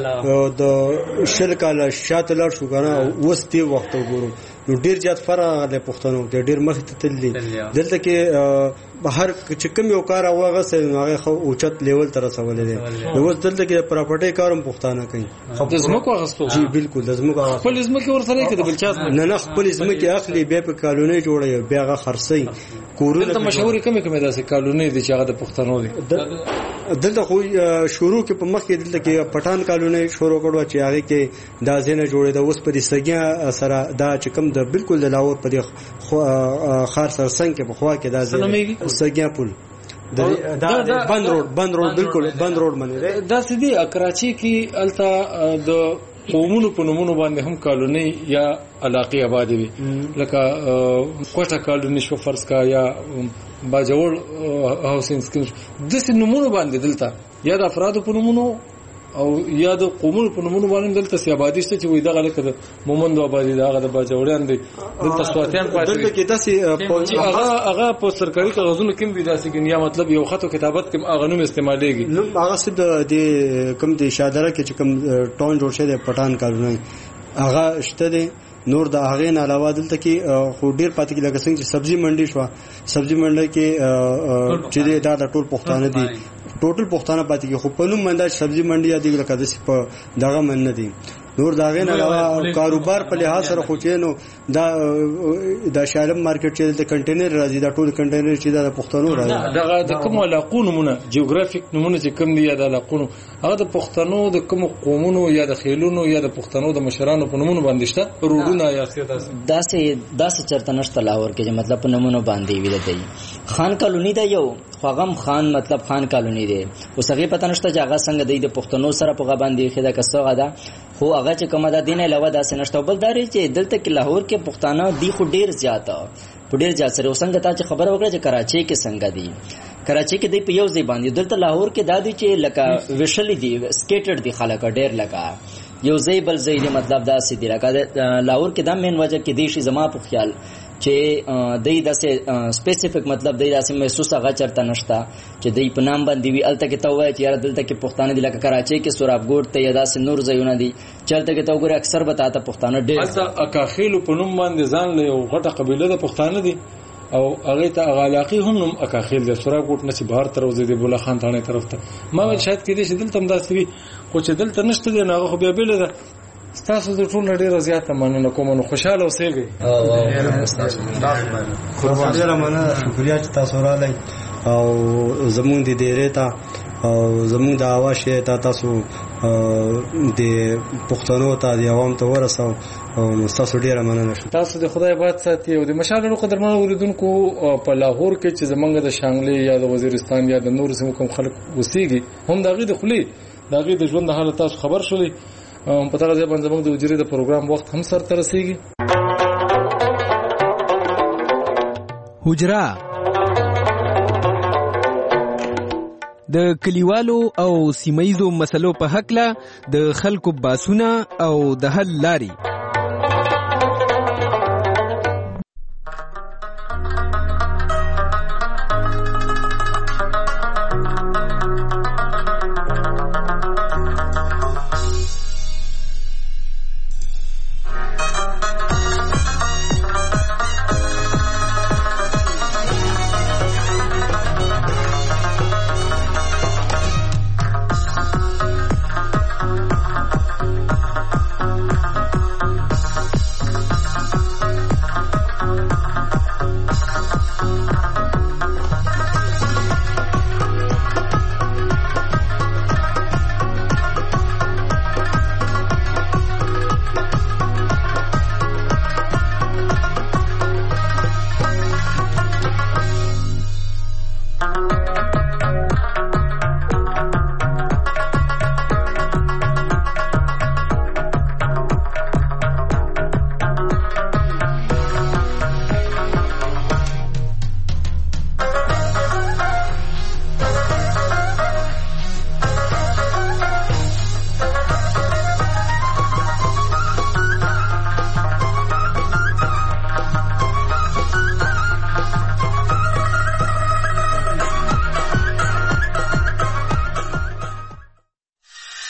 د شل کال شاته لار شو کنه اوس دی وخت وګورو نو ډیر زیات فرق له پښتنو ته ډیر مخ ته تللی دلته کې بهر چې کوم یو کار هغه سره هغه خو اوچت لیول تر رسولې دي اوس دلته کې پراپرټي کارم پښتانه کوي خپل زمکو اغستو جی بالکل د زمکو خپل زمکو ورسره کې د بلچاس نه خپل زمکو اخلي بیا په کالونی جوړي بیا هغه خرسي کورونه ته مشهور کومه داسې کالونی دي چې هغه د پښتنو دي دلته خو شروع کې په مخ کې دلته کې پټان کالونی شروع کړو چې هغه کې دا ځنه جوړې د اوس په دې سګیا سره دا چې کوم د بالکل د لاهور په دې خار سره څنګه په خوا کې دا ځنه سګیا پل دا بند روډ بالکل بند روډ منی دا سدي کراچي کې التا د قومونو په نومونو باندې هم کالونی یا علاقه آباد وي لکه کوټه کالونی شو فرض کا یا باجوړ هاوسینګ سکیم د سې نومونو باندې دلته یا د افرادو په نومونو او یا د قومونو په نومونو باندې دلته سی آبادی شته چې وې دغه لکه د مومند آبادی دغه د باجوړیان دي دلته سواتیان پاتې دلته کې داسې هغه په سرکاري کاغذونو کې وي داسې کې یا مطلب یو خط او کتابت کې هغه نوم استعمالېږي نو هغه څه د کم د شادره کې چې کم ټاون جوړ شوی د پټان کالونی هغه شته دي نور د هغه نه علاوه دلته کې خو ډیر پاتې کې لکه څنګه چې سبزی منډي شو سبزی منډي کې چې دا د ټول پښتانه دي ټوټل پښتانه پاتې کې خو په نوم منډه سبزی منډي یا د لکه د په دغه من نه دي نور داغه نه علاوه کاروبار په لحاظ سره خو چې نو دا شالم مارکیټ چې د کنټینر راځي دا ټول کنټینر چې د پښتنو راځي دغه د کوم علاقو نمونه جیوګرافیک نمونه چې کوم دي یا د علاقو هغه د پښتنو د کوم قومونو یا د خیلونو یا د پښتنو د مشرانو په نمونه باندې شته روډونه یا داسې چرته نشته لاهور کې چې مطلب په نمونه باندې ویل دی خان کالونی دا یو خواغم خان مطلب خان کالونی دی اوس هغه پته نشته چې هغه څنګه د پښتنو سره په غباندې خدا کسو غدا خو هغه چې کومه د دین علاوه داسې نشته بل داري چې دلته کې لاهور کې پښتانه دی خو ډیر زیاته په ډیر ځای سره وسنګ ته چې خبر وکړه چې کراچي کې څنګه دی کراچي کې دی په یو ځای باندې دلته لاهور کې دادی چې لکه وشل دي سکیټډ دي خلک ډیر لکه یو ځای بل ځای دی مطلب دا سې دی لکه لاهور کې دا مین وجه کې دی شي زما په خیال چې دای داسې سپیسیفیک مطلب دای داسې محسوس هغه چرته نشتا چې دای په نام باندې وی الته کې ته وای چې یار دلته کې پښتانه دي لکه کراچي کې سورابګوټ ته یا داسې نور ځایونه دي چلته کې ته وګوره اکثر بتاته پښتانه ډېر الته اکاخیل په نوم باندې ځان له یو غټه قبيله د پښتانه دي او هغه ته غلاقي هم نوم اکاخیل د سورابګوټ نه چې بهر تر وځي د بولا خان ثانه طرف ته ما ول شاید کې دې چې دلته هم داسې وي خو چې دلته نشته دی نه خو بیا بیل ده تاسو د ټول ډیره زیاته مننه کوم نو خوشاله اوسئ قربان ډیره مننه شکریا چې تاسو راغلی او زمونږ د ډیره ته او زمونږ د اواشه ته تاسو د پښتنو ته د عوام ته ورسو او تاسو ډیره مننه تاسو د خدای باد ساتي او د مشالونو قدرمنو اوریدونکو په لاهور کې چې زمونږ د شانګلې یا د وزیرستان یا د نور سیمو کوم خلک وسیږي هم دغه د خلی دغه د ژوند حالت تاسو خبر شولې په تر ځای باندې موږ د وزیر د پروګرام وخت هم سر ته رسیږي حجرا د کلیوالو او سیمایزو مسلو په حق له د خلکو باسونه او د حل لاري